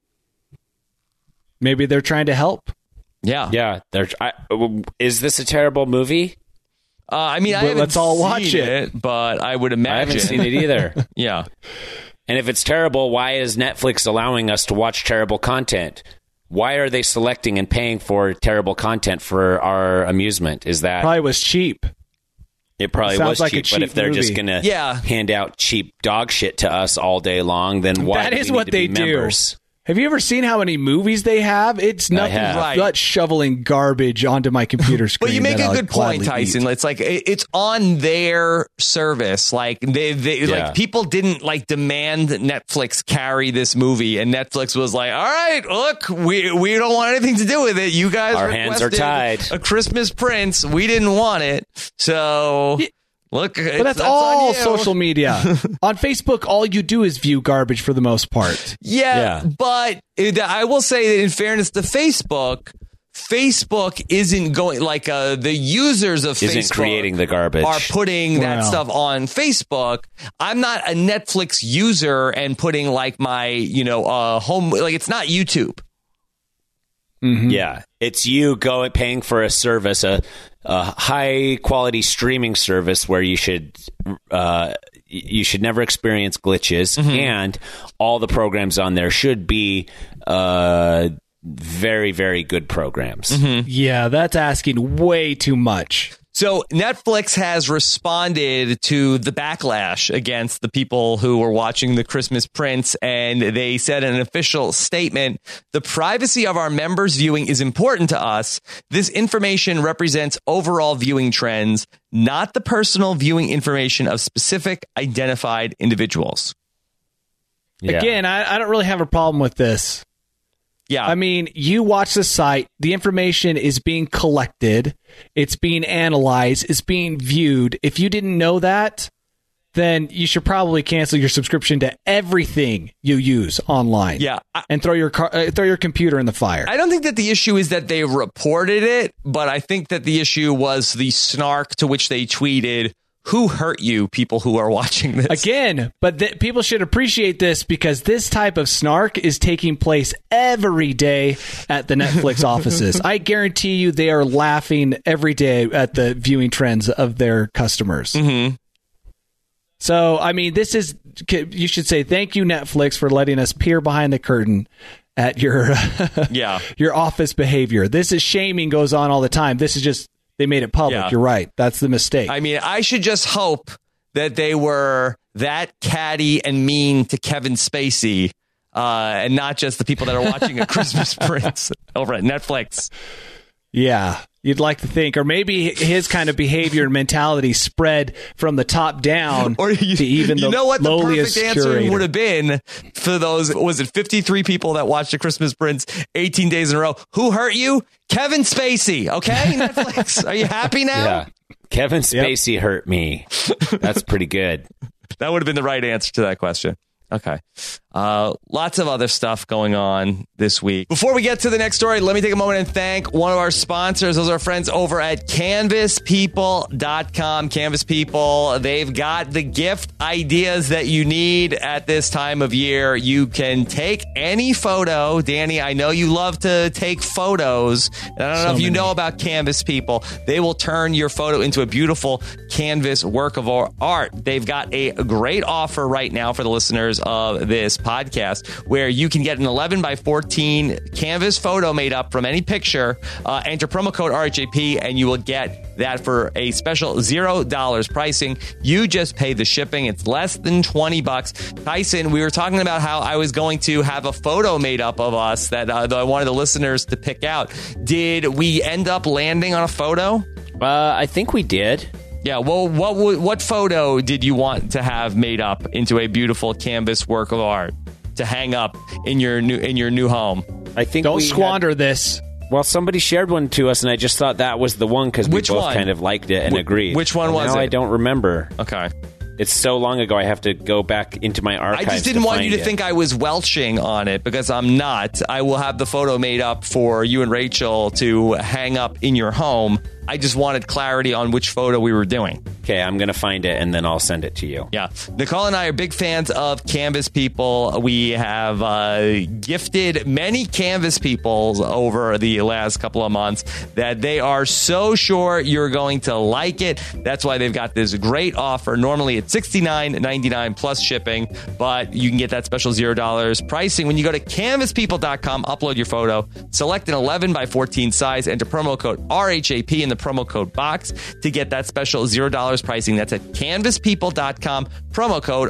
Maybe they're trying to help. Yeah. Yeah. Is this a terrible movie? I mean, I haven't let's all watch seen it. but I would imagine. I haven't seen it either. Yeah. And if it's terrible, why is Netflix allowing us to watch terrible content? Why are they selecting and paying for terrible content for our amusement? Is that Probably was cheap. it probably Sounds was like a cheap, but cheap if they're just movie. going to Yeah. hand out cheap dog shit to us all day long, then why That do is we need what to they be do. members? Have you ever seen how many movies they have? It's nothing have. Right. but shoveling garbage onto my computer screen. But you make that a I'll good point, gladly Tyson. eat. It's like it's on their service. Like they Yeah. like people didn't like demand that Netflix carry this movie, and Netflix was like, "All right, look, we don't want anything to do with it. You guys, Our hands are requested tied. A Christmas Prince. We didn't want it, so." Look, But that's all on you. social media. On Facebook, all you do is view garbage for the most part. Yeah, Yeah. but I will say that in fairness to Facebook isn't going like the users of Isn't Facebook creating the garbage. are putting that Wow. stuff on Facebook. I'm not a Netflix user and putting like my home, like it's not YouTube. Yeah, it's you paying for a service, a high quality streaming service where you should never experience glitches, and all the programs on there should be very, very good programs. Yeah, that's asking way too much. So Netflix has responded to the backlash against the people who were watching The Christmas Prince, and they said in an official statement, "The privacy of our members' viewing is important to us. This information represents overall viewing trends, not the personal viewing information of specific identified individuals." Yeah. Again, I don't really have a problem with this. Yeah. I mean, you watch the site, the information is being collected, it's being analyzed, it's being viewed. If you didn't know that, then you should probably cancel your subscription to everything you use online. Yeah. And throw your computer in the fire. I don't think that the issue is that they reported it, but I think that the issue was the snark to which they tweeted, "Who hurt you, people who are watching this?" Again, but people should appreciate this because this type of snark is taking place every day at the Netflix offices. I guarantee you they are laughing every day at the viewing trends of their customers. Mm-hmm. So, I mean, you should say thank you, Netflix, for letting us peer behind the curtain at your your office behavior. This is shaming goes on all the time. This is just they made it public. Yeah. You're right. That's the mistake. I mean, I should just hope that they were that catty and mean to Kevin Spacey, and not just the people that are watching A Christmas Prince over at Netflix. Yeah, you'd like to think. Or maybe his kind of behavior and mentality spread from the top down Or to even the you know what the lowliest perfect answer curator. would have been for those, was it 53 people that watched A Christmas Prince 18 days in a row? Who hurt you? Kevin Spacey. Okay, Netflix. Are you happy now? Yeah. Kevin Spacey hurt me. That's pretty good. That would have been the right answer to that question. Okay. Lots of other stuff going on this week. Before we get to the next story, let me take a moment and thank one of our sponsors. Those are our friends over at CanvasPeople.com. Canvas People, they've got the gift ideas that you need at this time of year. You can take any photo. Danny, I know you love to take photos. And I don't know if you know about Canvas People. They will turn your photo into a beautiful canvas work of art. They've got a great offer right now for the listeners of this podcast where you can get an 11 by 14 canvas photo made up from any picture. Enter promo code RHAP and you will get that for a special $0 pricing. You just pay the shipping. It's less than $20. Tyson, we were talking about how I was going to have a photo made up of us that I wanted the listeners to pick out. Did we end up landing on a photo? I think we did. Yeah, well, what photo did you want to have made up into a beautiful canvas work of art to hang up in your new home? I think Don't squander this. Well, somebody shared one to us, and I just thought that was the one because we Which both one? kind of liked it and agreed. which one was now it? I don't remember. Okay. It's so long ago, I have to go back into my archives. I just didn't want you to think I was welching on it, because I'm not. I will have the photo made up for you and Rachel to hang up in your home. I just wanted clarity on which photo we were doing. Okay, I'm going to find it, and then I'll send it to you. Yeah. Nicole and I are big fans of Canvas People. We have gifted many Canvas People over the last couple of months that they are so sure you're going to like it. That's why they've got this great offer. Normally it's $69.99 plus shipping, but you can get that special $0 pricing when you go to canvaspeople.com, upload your photo, select an 11 by 14 size, enter promo code RHAP in the promo code box to get that special $0 pricing. That's at canvaspeople.com, promo code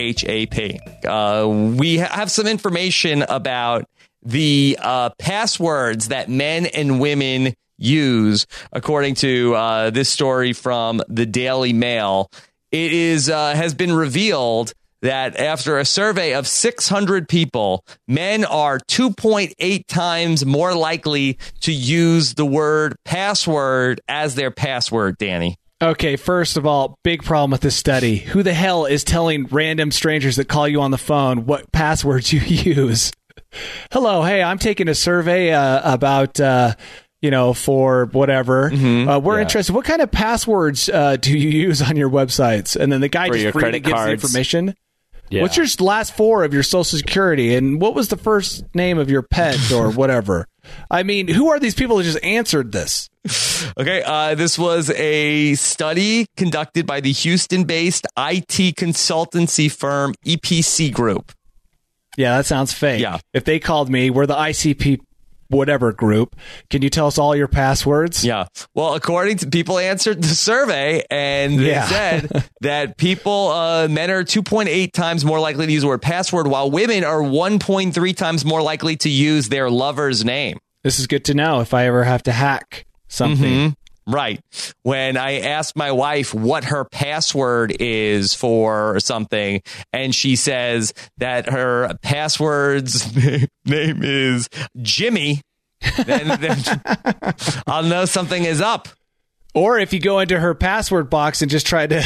RHAP. We have some information about the passwords that men and women use, according to this story from the Daily Mail. It has been revealed that after a survey of 600 people, men are 2.8 times more likely to use the word password as their password, Danny. Okay, first of all, big problem with this study. Who the hell is telling random strangers that call you on the phone what passwords you use? Hello, hey, I'm taking a survey about... for whatever. We're interested. What kind of passwords do you use on your websites? And then the guy just freely gives the information. Yeah. What's your last four of your social security? And what was the first name of your pet or whatever? I mean, who are these people who just answered this? Okay, this was a study conducted by the Houston-based IT consultancy firm EPC Group. Yeah, that sounds fake. Yeah. If they called me, we're the ICP whatever group. Can you tell us all your passwords? Yeah. Well, according to people answered the survey, and they said that men are 2.8 times more likely to use the word password, while women are 1.3 times more likely to use their lover's name. This is good to know if I ever have to hack something. Right. When I asked my wife what her password is for something, and she says that her password's name is Jimmy, then I'll know something is up. Or if you go into her password box and just try to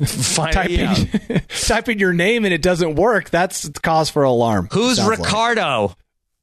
type in your name and it doesn't work, that's cause for alarm. Who's Ricardo?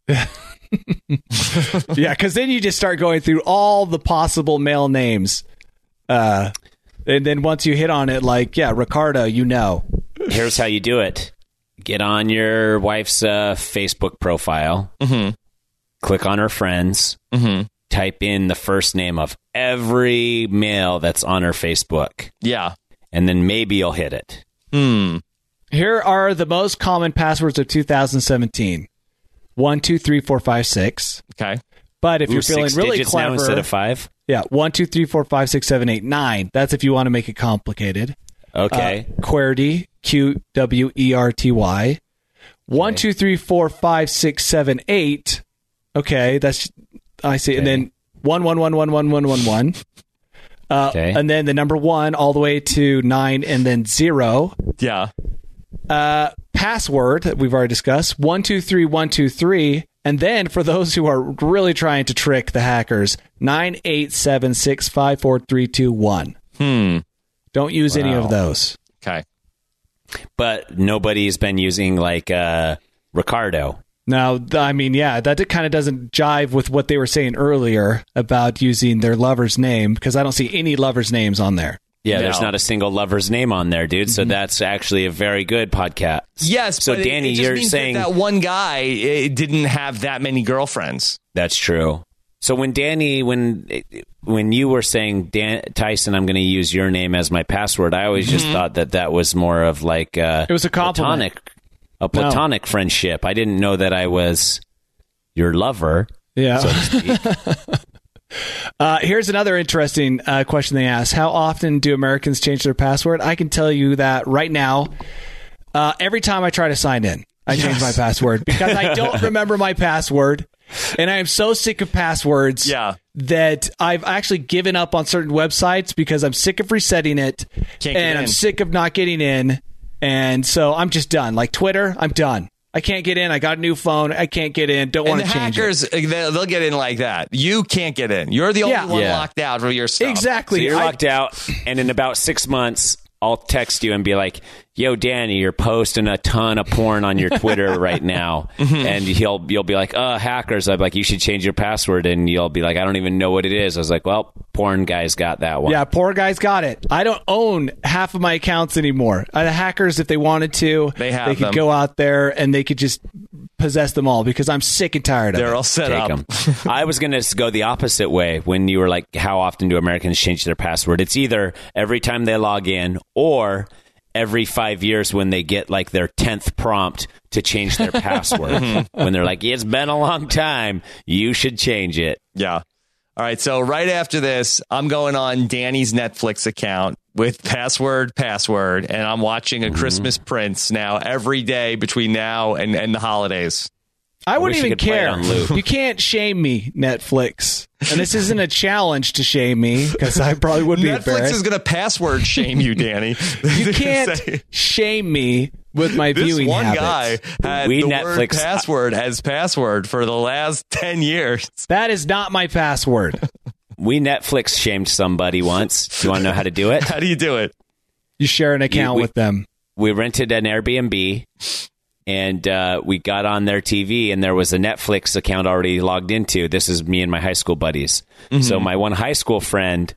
Yeah, because then you just start going through all the possible male names. And then once you hit on it, Ricardo, Here's how you do it. Get on your wife's Facebook profile. Click on her friends. Type in the first name of every male that's on her Facebook. Yeah. And then maybe you'll hit it. Here are the most common passwords of 2017. 1, 2, 3, 4, 5, 6. Okay. But if you're feeling really clever, now instead of 5. Yeah, 1, 2, 3, 4, 5, 6, 7, 8, 9. That's if you want to make it complicated. Okay. QWERTY, QWERTY. 1, 2, 3, 4, 5, 6, 7, 8. Okay, that's I see. Okay. And then 1, 1, 1, 1, 1, 1, 1, 1. Okay. And then the number 1 all the way to 9, and then 0. Yeah. Password that we've already discussed, 1, 2, 3, 1, 2, 3, and then for those who are really trying to trick the hackers, 9, 8, 7, 6, 5, 4, 3, 2, 1. Don't use any of those. Okay. But nobody's been using Ricardo. Now, I mean, that kind of doesn't jive with what they were saying earlier about using their lover's name, because I don't see any lover's names on there. Yeah, there's not a single lover's name on there, dude. So that's actually a very good podcast. Yes, so but Danny, it just you're means saying that one guy didn't have that many girlfriends. That's true. So when you were saying, Tyson, I'm going to use your name as my password, I always just thought that was more of it was a compliment, platonic friendship. I didn't know that I was your lover. Yeah. So to speak. Here's another interesting question they asked. How often do Americans change their password? I can tell you that right now, every time I try to sign in, I change my password because I don't remember my password. And I am so sick of passwords that I've actually given up on certain websites because I'm sick of resetting it. I'm sick of not getting in. And so I'm just done. Like Twitter, I'm done. I can't get in. I got a new phone. I can't get in. Don't want to change hackers, it. They'll get in like that. You can't get in. You're the only one locked out for your stuff. Exactly. So you're locked out, and in about 6 months, I'll text you and be like, yo, Danny, you're posting a ton of porn on your Twitter right now. And you'll be like, hackers. I'm like, you should change your password. And you'll be like, I don't even know what it is. I was like, well, porn guys got that one. Yeah, poor guys got it. I don't own half of my accounts anymore. The hackers, if they wanted to, they could them. go out there and they could just possess them all because I'm sick and tired of it. They're all set Take up. 'em. I was going to go the opposite way when you were like, how often do Americans change their password? It's either every time they log in or every 5 years when they get like their 10th prompt to change their password. When they're like, it's been a long time, you should change it. Yeah. All right. So right after this, I'm going on Danny's Netflix account with password, and I'm watching A Christmas Prince now every day between now and the holidays. I wouldn't wish you even could play it care. on loop. You can't shame me, Netflix. And this isn't a challenge to shame me because I probably would be Netflix embarrassed. is going to password shame you, Danny. You can't shame me with my This viewing one habits. guy had We the Netflix- word password as password for the last 10 years. That is not my password. We Netflix shamed somebody once. Do you want to know how to do it? How do you do it? You share an account with them. We rented an Airbnb and we got on their TV and there was a Netflix account already logged into. This is me and my high school buddies. So my one high school friend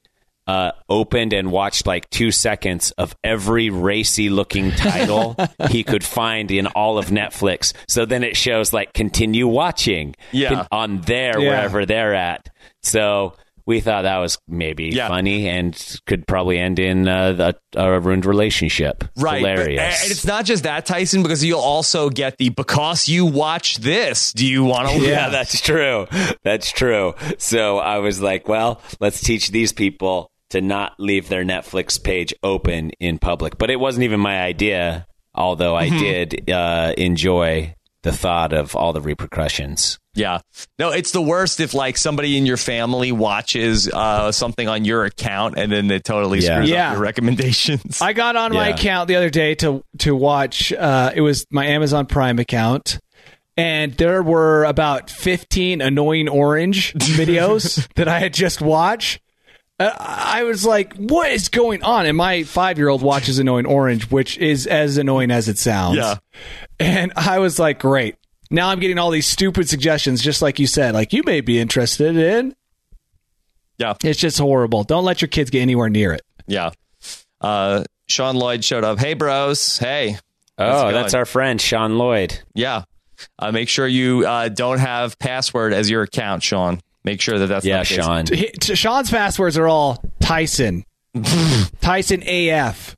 opened and watched like 2 seconds of every racy looking title he could find in all of Netflix. So then it shows like continue watching on there, wherever they're at. So we thought that was maybe funny and could probably end in a ruined relationship. Right. Hilarious. And it's not just that, Tyson, because you'll also get the because you watch this. Do you want to? Yeah, that's true. That's true. So I was like, well, let's teach these people to not leave their Netflix page open in public. But it wasn't even my idea, although I did enjoy the thought of all the repercussions. Yeah. No, it's the worst if like somebody in your family watches something on your account and then it totally screws up your recommendations. I got on my account the other day to watch, it was my Amazon Prime account. And there were about 15 Annoying Orange videos that I had just watched. I was like, what is going on? And my 5-year-old watches Annoying Orange, which is as annoying as it sounds. Yeah. And I was like, great. Now I'm getting all these stupid suggestions, just like you said, like you may be interested in. Yeah. It's just horrible. Don't let your kids get anywhere near it. Yeah. Sean Lloyd showed up. Hey, bros. Hey. Oh, that's our friend, Sean Lloyd. Yeah. Make sure you don't have password as your account, Sean. Make sure that's not the case. Sean. Sean's passwords are all Tyson. Tyson AF.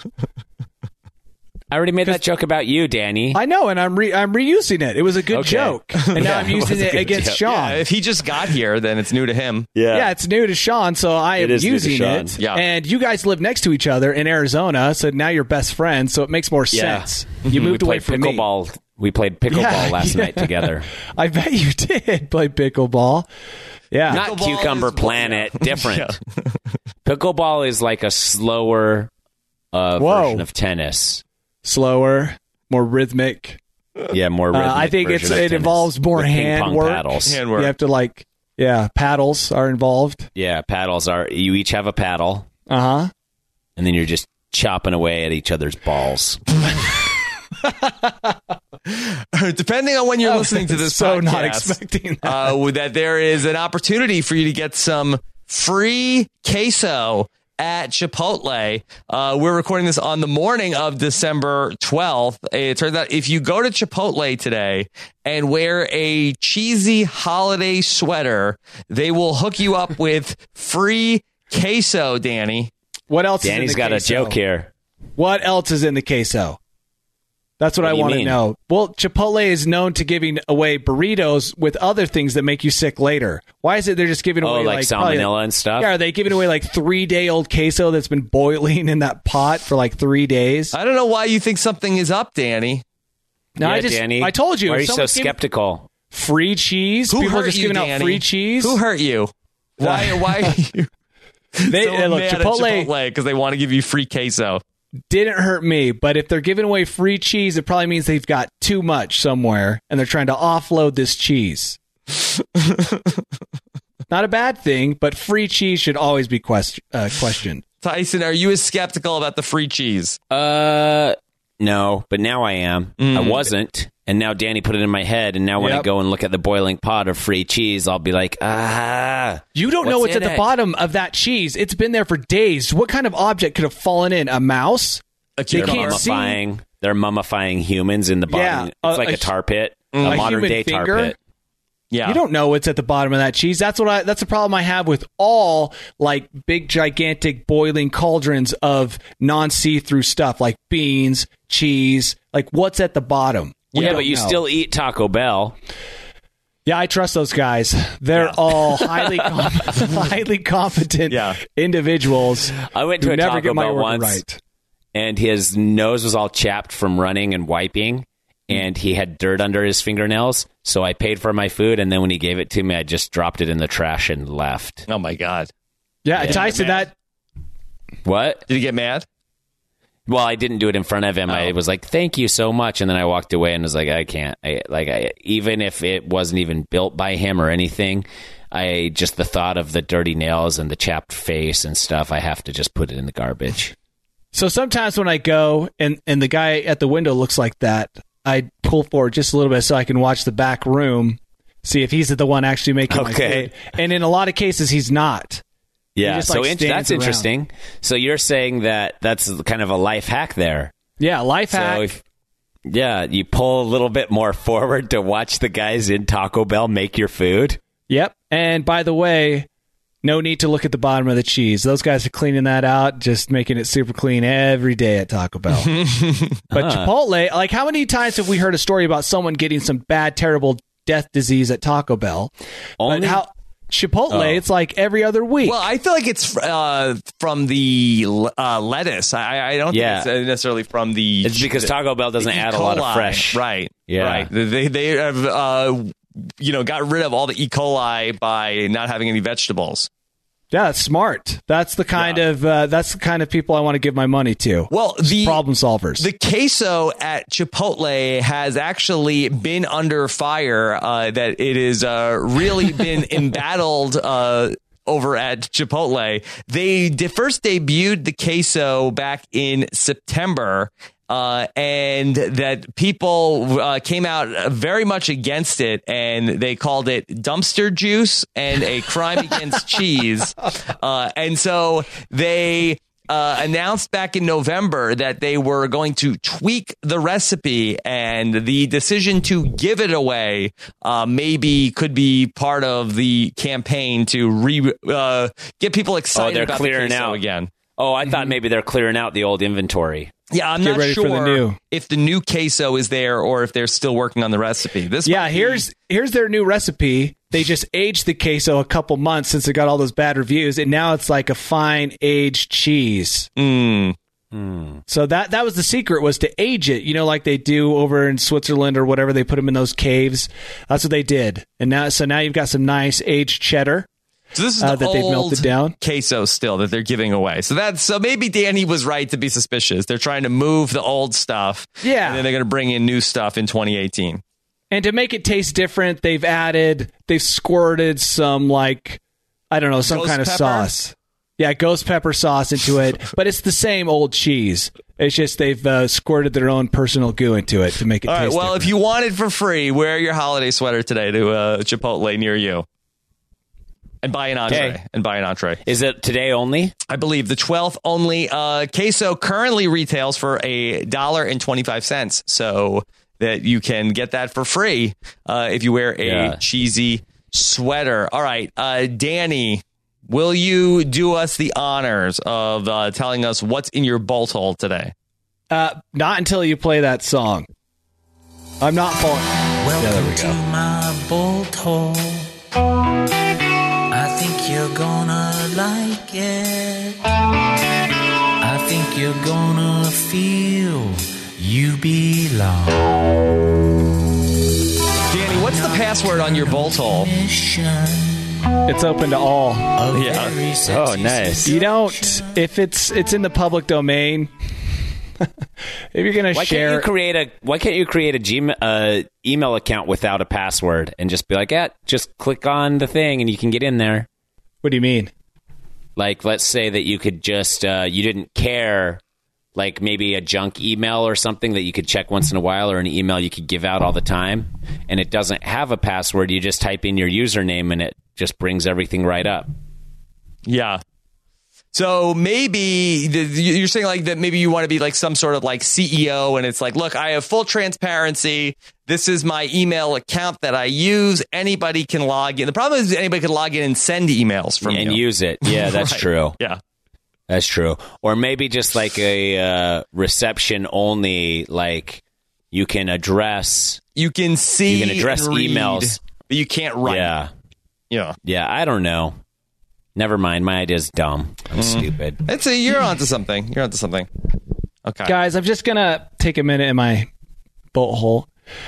I already made that joke about you, Danny. I know, and I'm reusing it. It was a good joke. And now I'm using it against joke. Sean. Yeah, if he just got here, then it's new to him. Yeah, it's new to Sean, so I am using it. Yeah. And you guys live next to each other in Arizona, so now you're best friends, so it makes more sense. You moved away from me. We played pickleball last night together. I bet you did play pickleball. Yeah. Not Pickleball Cucumber is- Planet, different. Pickleball is like a slower version of tennis. Slower, more rhythmic. Yeah, more rhythmic. I think version of it tennis involves more with ping hand pong work. paddles. Handwork. You have to paddles are involved. Yeah, paddles are. You each have a paddle, Uh-huh. and then you're just chopping away at each other's balls. Depending on when you're listening to this so podcast, not expecting that. that there is an opportunity for you to get some free queso at Chipotle. We're recording this on the morning of December 12th. It turns out if you go to Chipotle today and wear a cheesy holiday sweater, they will hook you up with free queso, Danny. What else Danny's is in the got queso? a joke here. What else is in the queso? That's what I do you want to mean? know. Well, Chipotle is known to giving away burritos with other things that make you sick later. Why is it they're just giving away like probably salmonella and stuff? Yeah, are they giving away like 3-day-old queso that's been boiling in that pot for like 3 days? I don't know why you think something is up, Danny. No, Yeah, Danny. I told you. Why are if you so someone's giving skeptical? Free cheese. Who People are hurt just you, giving out Danny? free cheese. Who hurt you? Why are you They so look, mad at Chipotle because they want to give you free queso? didn't hurt me, but if they're giving away free cheese, it probably means they've got too much somewhere and they're trying to offload this cheese. Not a bad thing, but free cheese should always be questioned. Tyson, are you as skeptical about the free cheese? No, but now I am. I wasn't. And now Danny put it in my head. And now when I go and look at the boiling pot of free cheese, I'll be like, You don't know what's at the bottom of that cheese. It's been there for days. What kind of object could have fallen in? A mouse? They're mummifying humans in the bottom. It's like a tar pit, a modern day tar pit. Yeah. You don't know what's at the bottom of that cheese. That's the problem I have with all like big, gigantic boiling cauldrons of non-see-through stuff like beans, cheese. Like what's at the bottom? But you still eat Taco Bell. Yeah, I trust those guys. They're all highly competent individuals. I went to who a never Taco get my Bell order once, right. and his nose was all chapped from running and wiping. And he had dirt under his fingernails. So I paid for my food. And then when he gave it to me, I just dropped it in the trash and left. Oh, my God. Yeah, Tyson, What? Did he get mad? Well, I didn't do it in front of him. I was like, thank you so much. And then I walked away and was like, I can't. Even if it wasn't even built by him or anything, just the thought of the dirty nails and the chapped face and stuff, I have to just put it in the garbage. So sometimes when I go and the guy at the window looks like that, I pull forward just a little bit so I can watch the back room, see if he's the one actually making my food. And in a lot of cases, he's not. Yeah, just, like, that's interesting. So you're saying that's kind of a life hack there. Yeah, life hack. You pull a little bit more forward to watch the guys in Taco Bell make your food. Yep. And by the way, no need to look at the bottom of the cheese. Those guys are cleaning that out, just making it super clean every day at Taco Bell. But Chipotle, like how many times have we heard a story about someone getting some bad, terrible death disease at Taco Bell? Chipotle, it's like every other week. Well, I feel like it's from the lettuce. I don't think it's necessarily from the... It's because Taco Bell doesn't add a lot of fresh. Right. Yeah. Right. They have... got rid of all the E. coli by not having any vegetables. Yeah, that's smart. That's the kind of people I want to give my money to. Well, the problem solvers. The queso at Chipotle has actually been under fire. That it has really been embattled over at Chipotle. They first debuted the queso back in September. And that people came out very much against it, and they called it dumpster juice and a crime against cheese. And so they announced back in November that they were going to tweak the recipe, and the decision to give it away maybe could be part of the campaign to get people excited about the queso again. Oh, I thought maybe they're clearing out the old inventory. Yeah, I'm not sure if the new queso is there or if they're still working on the recipe. Here's their new recipe. They just aged the queso a couple months since it got all those bad reviews, and now it's like a fine aged cheese. So that was the secret, was to age it, like they do over in Switzerland or whatever. They put them in those caves. That's what they did. And now you've got some nice aged cheddar. So this is the that they've melted down queso still that they're giving away. So maybe Danny was right to be suspicious. They're trying to move the old stuff. Yeah. And then they're going to bring in new stuff in 2018. And to make it taste different, they've squirted some some ghost kind of pepper? sauce. Yeah, ghost pepper sauce into it. But it's the same old cheese. It's just they've squirted their own personal goo into it to make it taste different. If you want it for free, wear your holiday sweater today to Chipotle near you. And buy an entree. Is it today only? I believe the 12th only. Queso currently retails for $1.25, so that you can get that for free if you wear a cheesy sweater. All right, Danny, will you do us the honors of telling us what's in your bolt hole today? Not until you play that song. I'm not falling. Welcome to my bolt hole. I think you're gonna like it. I think you're gonna feel you belong. Danny, what's the password on your bolt hole? It's open to all. Yeah. Oh, nice. You don't, if it's in the public domain. If you're gonna share, why can't you create a Gmail email account without a password and just be like, just click on the thing and you can get in there? What do you mean? Like, let's say that you could just, you didn't care, like maybe a junk email or something that you could check once in a while, or an email you could give out all the time, and it doesn't have a password. You just type in your username and it just brings everything right up. Yeah. So maybe you're saying like that maybe you want to be like some sort of like CEO, and it's like, look, I have full transparency. This is my email account that I use. Anybody can log in. The problem is anybody can log in and send emails from and you. Use it. Yeah, that's Right. true. Yeah. That's true. Or maybe just like a reception only, like you can address. You can see. You can address and read, emails. but you can't write. Yeah. Yeah. Yeah, I don't know. Never mind. My idea's dumb. I'm stupid. You're onto something. You're onto something. Okay. Guys, I'm just going to take a minute in my bolt hole.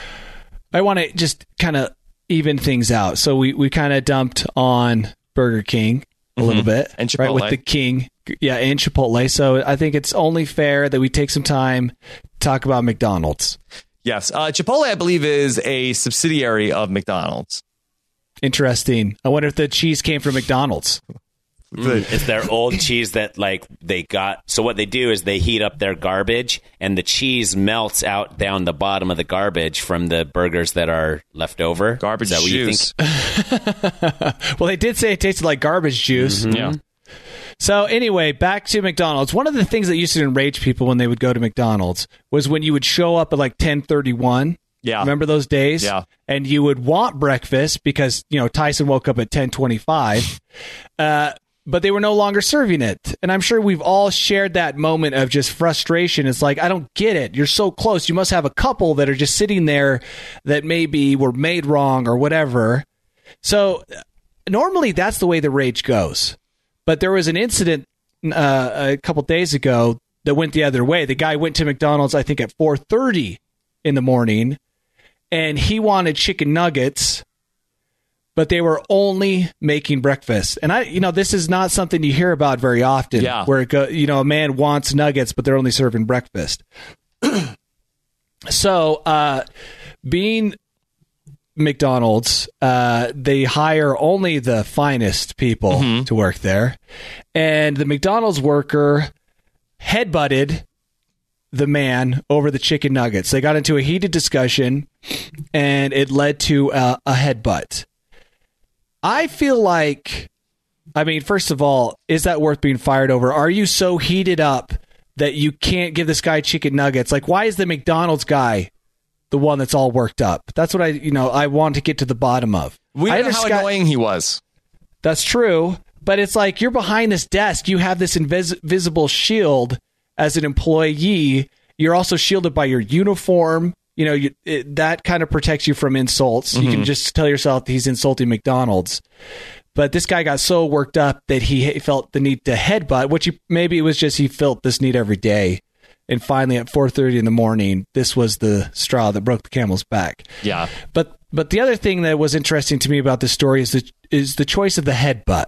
I want to just kind of even things out. So we kind of dumped on Burger King a little bit. And Chipotle. Right, with the King. Yeah, and Chipotle. So I think it's only fair that we take some time to talk about McDonald's. Yes. Chipotle, I believe, is a subsidiary of McDonald's. Interesting. I wonder if the cheese came from McDonald's. It's their old cheese that like they got. So what they do is they heat up their garbage, and the cheese melts out down the bottom of the garbage from the burgers that are left over. Garbage Is that what you juice. think? Well, they did say it tasted like garbage juice. Yeah. So anyway, back to McDonald's. One of the things that used to enrage people when they would go to McDonald's was when you would show up at like 10:31. Yeah. Remember those days? Yeah. And you would want breakfast because, Tyson woke up at 10:25. But they were no longer serving it. And I'm sure we've all shared that moment of just frustration. It's like, I don't get it. You're so close. You must have a couple that are just sitting there that maybe were made wrong or whatever. So normally that's the way the rage goes. But there was an incident a couple days ago that went the other way. The guy went to McDonald's, I think, at 4:30 in the morning, and he wanted chicken nuggets, but they were only making breakfast. And this is not something you hear about very often. Yeah. Where a man wants nuggets, but they're only serving breakfast. So, being McDonald's, they hire only the finest people to work there, and the McDonald's worker headbutted the man over the chicken nuggets. They got into a heated discussion, and it led to a headbutt. I feel like, first of all, is that worth being fired over? Are you so heated up that you can't give this guy chicken nuggets? Like, why is the McDonald's guy the one that's all worked up? That's what I want to get to the bottom of. We don't know how annoying he was. That's true. But it's like, you're behind this desk. You have this invisible shield as an employee. You're also shielded by your uniform. That kind of protects you from insults. You can just tell yourself he's insulting McDonald's. But this guy got so worked up that he felt the need to headbutt, which maybe it was just he felt this need every day. And finally, at 4:30 in the morning, this was the straw that broke the camel's back. Yeah. But the other thing that was interesting to me about this story is the choice of the headbutt.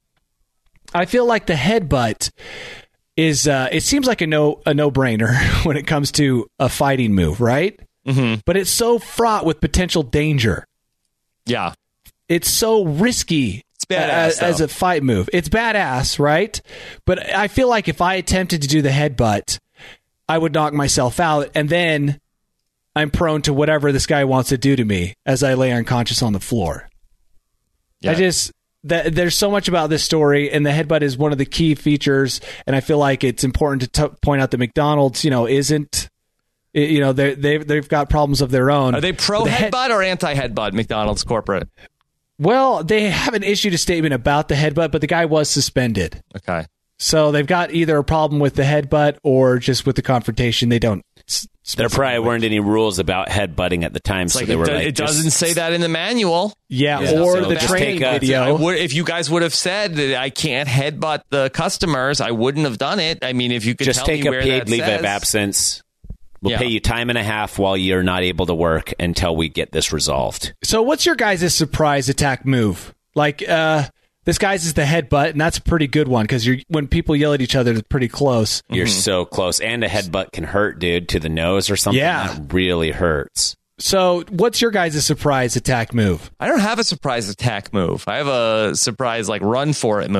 I feel like the headbutt is it seems like a no-brainer when it comes to a fighting move, right? Mm-hmm. But it's so fraught with potential danger. Yeah. It's so risky. It's badass, as a fight move. It's badass, right? But I feel like if I attempted to do the headbutt, I would knock myself out, and then I'm prone to whatever this guy wants to do to me as I lay unconscious on the floor. Yeah. There's so much about this story, and the headbutt is one of the key features, and I feel like it's important to point out that McDonald's, isn't, they've got problems of their own. Are they pro headbutt or anti headbutt? McDonald's corporate. Well, they haven't issued a statement about the headbutt, but the guy was suspended. Okay. So they've got either a problem with the headbutt or just with the confrontation. They don't. There probably weren't any rules about headbutting at the time, so they were like, it doesn't say that in the manual. Yeah, Yeah, or so the just training take a- video. If you guys would have said that I can't headbutt the customers, I wouldn't have done it. I mean, if you could just tell take me a where paid that leave says, of absence. We'll Yeah. pay you time and a half while you're not able to work until we get this resolved. So what's your guys' surprise attack move? Like, this guy's is the headbutt, and that's a pretty good one because when people yell at each other, it's pretty close. You're so close. And a headbutt can hurt, dude, to the nose or something. Yeah. That really hurts. So what's your guys' surprise attack move? I don't have a surprise attack move. I have a surprise, run for it move.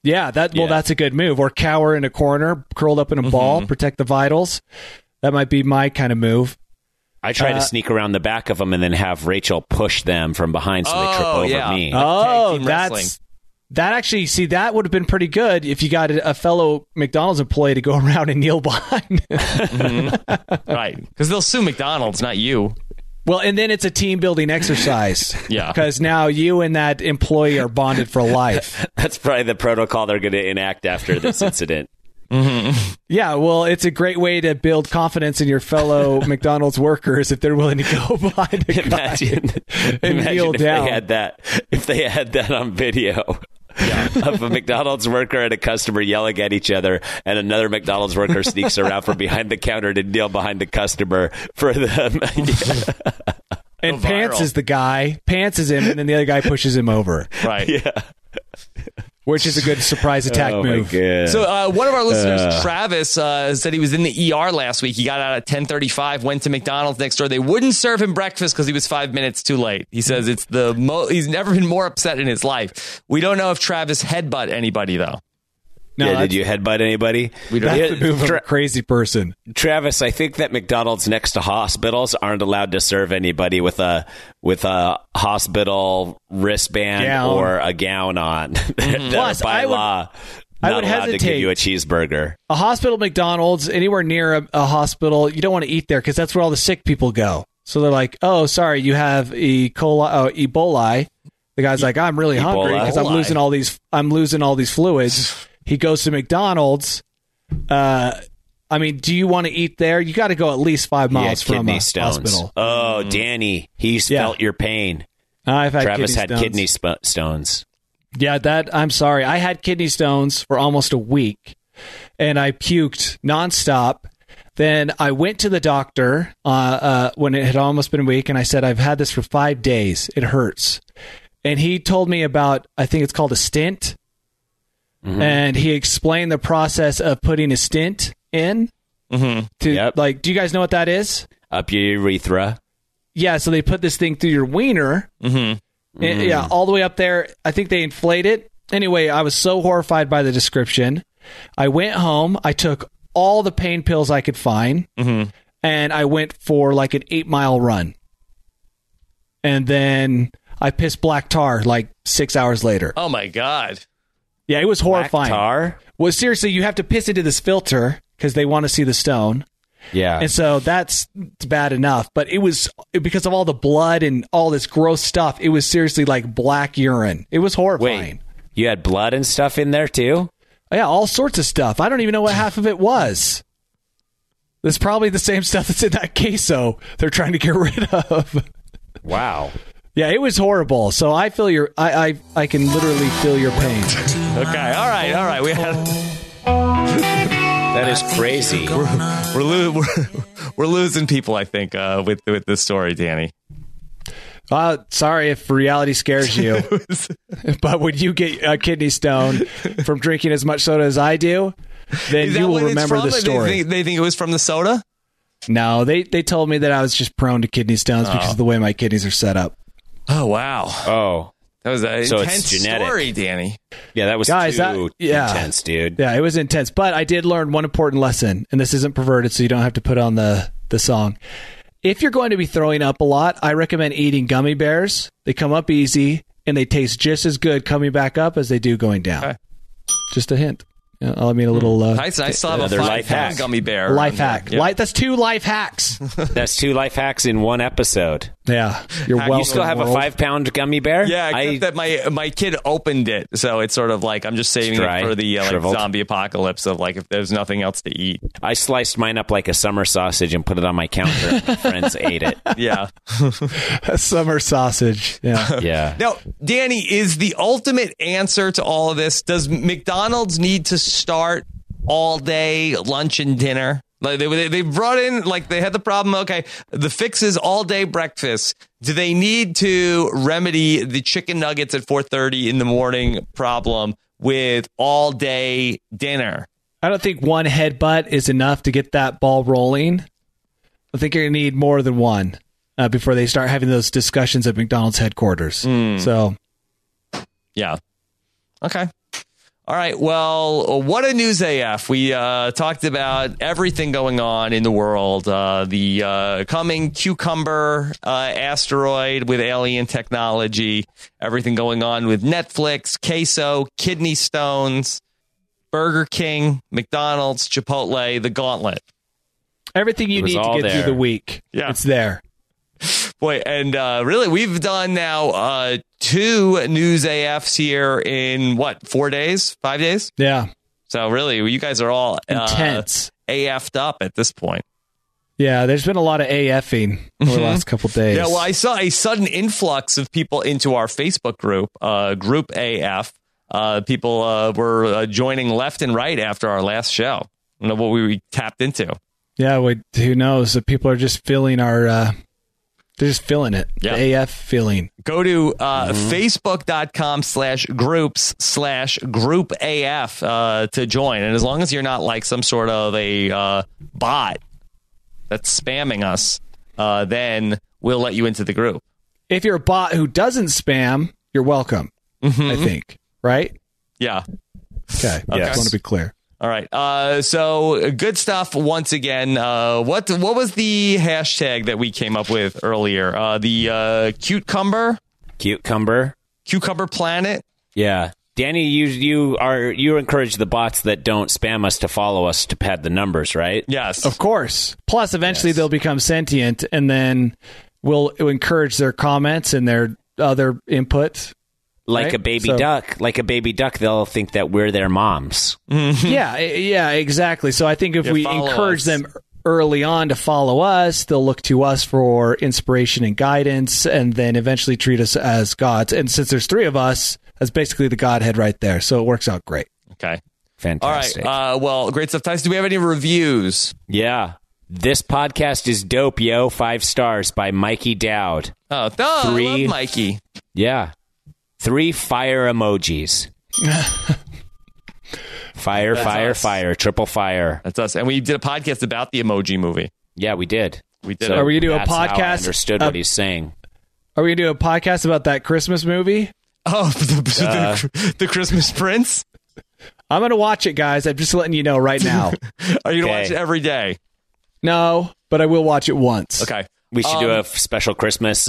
Yeah, that's a good move. Or cower in a corner, curled up in a ball, protect the vitals. That might be my kind of move. I try to sneak around the back of them and then have Rachel push them from behind so they trip over me. Oh, that actually, see, that would have been pretty good if you got a fellow McDonald's employee to go around and kneel behind. Right, because they'll sue McDonald's, not you. Well, and then it's a team-building exercise. Yeah. Because now you and that employee are bonded for life. That's probably the protocol they're going to enact after this incident. Yeah, well, it's a great way to build confidence in your fellow McDonald's workers if they're willing to go behind a guy and kneel down. If they had that on video of a McDonald's worker and a customer yelling at each other, and another McDonald's worker sneaks around from behind the counter to kneel behind the customer for them. And Pants is the guy. Pants is him, and then the other guy pushes him over. Right. Yeah. Which is a good surprise attack move. So one of our listeners, Travis, said he was in the ER last week. He got out at 10:35, went to McDonald's next door. They wouldn't serve him breakfast because he was 5 minutes too late. He says it's he's never been more upset in his life. We don't know if Travis headbutt anybody, though. No, did you headbutt anybody? That's the move of a crazy person. Travis, I think that McDonald's next to hospitals aren't allowed to serve anybody with a hospital wristband or a gown on. Plus, by law, I would allowed hesitate to give you a cheeseburger. A hospital McDonald's, anywhere near a hospital, you don't want to eat there because that's where all the sick people go. So they're like, "Oh, sorry, you have Ebola." The guy's like, "I'm really hungry because I'm losing all these fluids." He goes to McDonald's. I mean, do you want to eat there? You got to go at least 5 miles from a hospital. Oh, Danny, he's felt your pain. Travis had kidney stones. Yeah, I'm sorry. I had kidney stones for almost a week, and I puked nonstop. Then I went to the doctor when it had almost been a week, and I said, I've had this for 5 days. It hurts. And he told me about, I think it's called a stent. And he explained the process of putting a stent in. Do you guys know what that is? Up your urethra. Yeah, so they put this thing through your wiener. Yeah, all the way up there. I think they inflate it. Anyway, I was so horrified by the description. I went home. I took all the pain pills I could find. And I went for like an 8-mile run. And then I pissed black tar like 6 hours later. Oh, my God. Yeah, it was horrifying. Black tar? Well, seriously, you have to piss into this filter because they want to see the stone. Yeah. And so that's bad enough. But it was because of all the blood and all this gross stuff. It was seriously like black urine. It was horrifying. Wait, you had blood and stuff in there too? Yeah, all sorts of stuff. I don't even know what half of it was. It's probably the same stuff that's in that queso they're trying to get rid of. Wow. Yeah, it was horrible. So I feel I can literally feel your pain. Okay, all right. We had that is crazy. We're losing people, I think, with this story, Danny. Sorry if reality scares you, but when you get a kidney stone from drinking as much soda as I do, then you will remember the story. They think it was from the soda? No, they told me that I was just prone to kidney stones because of the way my kidneys are set up. Oh, wow. Oh. That was an intense genetic story, Danny. Yeah, that was too intense, dude. Yeah, it was intense. But I did learn one important lesson, and this isn't perverted, so you don't have to put on the song. If you're going to be throwing up a lot, I recommend eating gummy bears. They come up easy, and they taste just as good coming back up as they do going down. Okay. Just a hint. I mean, a little... I still have a 5-pound gummy bear. Life hack. Yeah. That's 2 life hacks. That's 2 life hacks in one episode. Yeah. You're welcome. You still have a 5-pound gummy bear? Yeah, except that my kid opened it. So it's sort of like I'm just saving it for the zombie apocalypse of like if there's nothing else to eat. I sliced mine up like a summer sausage and put it on my counter and my friends ate it. Yeah. A summer sausage. Yeah. Yeah. Now, Danny, is the ultimate answer to all of this, does McDonald's need to start all day lunch and dinner? Like they brought in, like they had the problem. Okay, the fix is all day breakfast. Do they need to remedy the chicken nuggets at 4:30 in the morning problem with all day dinner? I don't think one headbutt is enough to get that ball rolling. I think you're going to need more than one before they start having those discussions at McDonald's headquarters. So, yeah. Okay. All right. Well, what a news AF. We talked about everything going on in the world. The coming cucumber asteroid with alien technology. Everything going on with Netflix, queso, kidney stones, Burger King, McDonald's, Chipotle, the gauntlet. Everything you need to get through the week. Yeah. It's there. Boy, and really, we've done now 2 news AFs here in, 4 days? 5 days? Yeah. So really, you guys are all intense. AF'd up at this point. Yeah, there's been a lot of AFing over the last couple of days. Yeah, well, I saw a sudden influx of people into our Facebook group, Group AF. People were joining left and right after our last show. I don't know what we tapped into. Yeah, who knows? The people are just feeling they're just feeling it. Yeah. The AF feeling. Go to facebook.com/groups/groupaf to join. And as long as you're not like some sort of a bot that's spamming us, then we'll let you into the group. If you're a bot who doesn't spam, you're welcome, I think. Right? Yeah. Okay. I just want to be clear. All right. So good stuff once again. What was the hashtag that we came up with earlier? The cucumber planet. Yeah. Danny, you encourage the bots that don't spam us to follow us to pad the numbers, right? Yes. Of course. Plus, eventually they'll become sentient, and then we'll encourage their comments and their other input. Like right? a baby duck, they'll think that we're their moms. Yeah, exactly. So I think if we encourage them early on to follow us, they'll look to us for inspiration and guidance, and then eventually treat us as gods. And since there's 3 of us, that's basically the Godhead right there. So it works out great. Okay. Fantastic. All right. Well, great stuff. Tyson, do we have any reviews? Yeah. This podcast is dope, yo. 5 stars by Mikey Dowd. Oh, I love Mikey. Yeah. 3 fire emojis. Fire, triple fire. That's us. And we did a podcast about the Emoji Movie. Yeah, we did. So are we going to do a podcast? How I understood what he's saying. Are we going to do a podcast about that Christmas movie? Oh, the Christmas Prince? I'm going to watch it, guys. I'm just letting you know right now. Are you going to watch it every day? No, but I will watch it once. Okay. We should do a special Christmas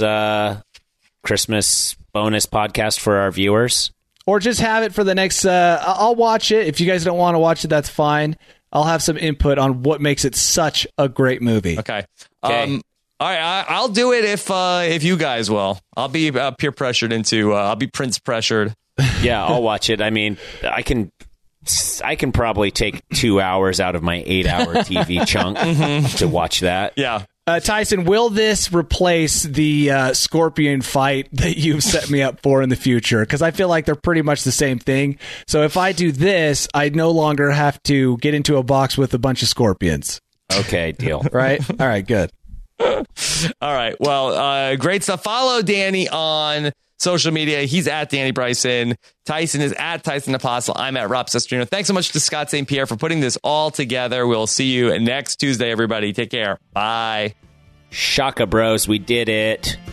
bonus podcast for our viewers. Or just have it for the next... I'll watch it. If you guys don't want to watch it, that's fine. I'll have some input on what makes it such a great movie. Okay. All right. I'll do it if you guys will. I'll be peer pressured into... I'll be Prince pressured. Yeah, I'll watch it. I mean, I can probably take 2 hours out of my 8-hour TV chunk to watch that. Yeah. Tyson, will this replace the scorpion fight that you've set me up for in the future? Because I feel like they're pretty much the same thing. So if I do this, I no longer have to get into a box with a bunch of scorpions. Okay, deal. Right? All right, good. All right. Well, great stuff. Follow Danny on social media. He's at Danny Bryson. Tyson is at Tyson Apostle. I'm at Rob Sestrino. Thanks so much to Scott St. Pierre for putting this all together. We'll see you next Tuesday, everybody. Take care. Bye. Shaka Bros, we did it.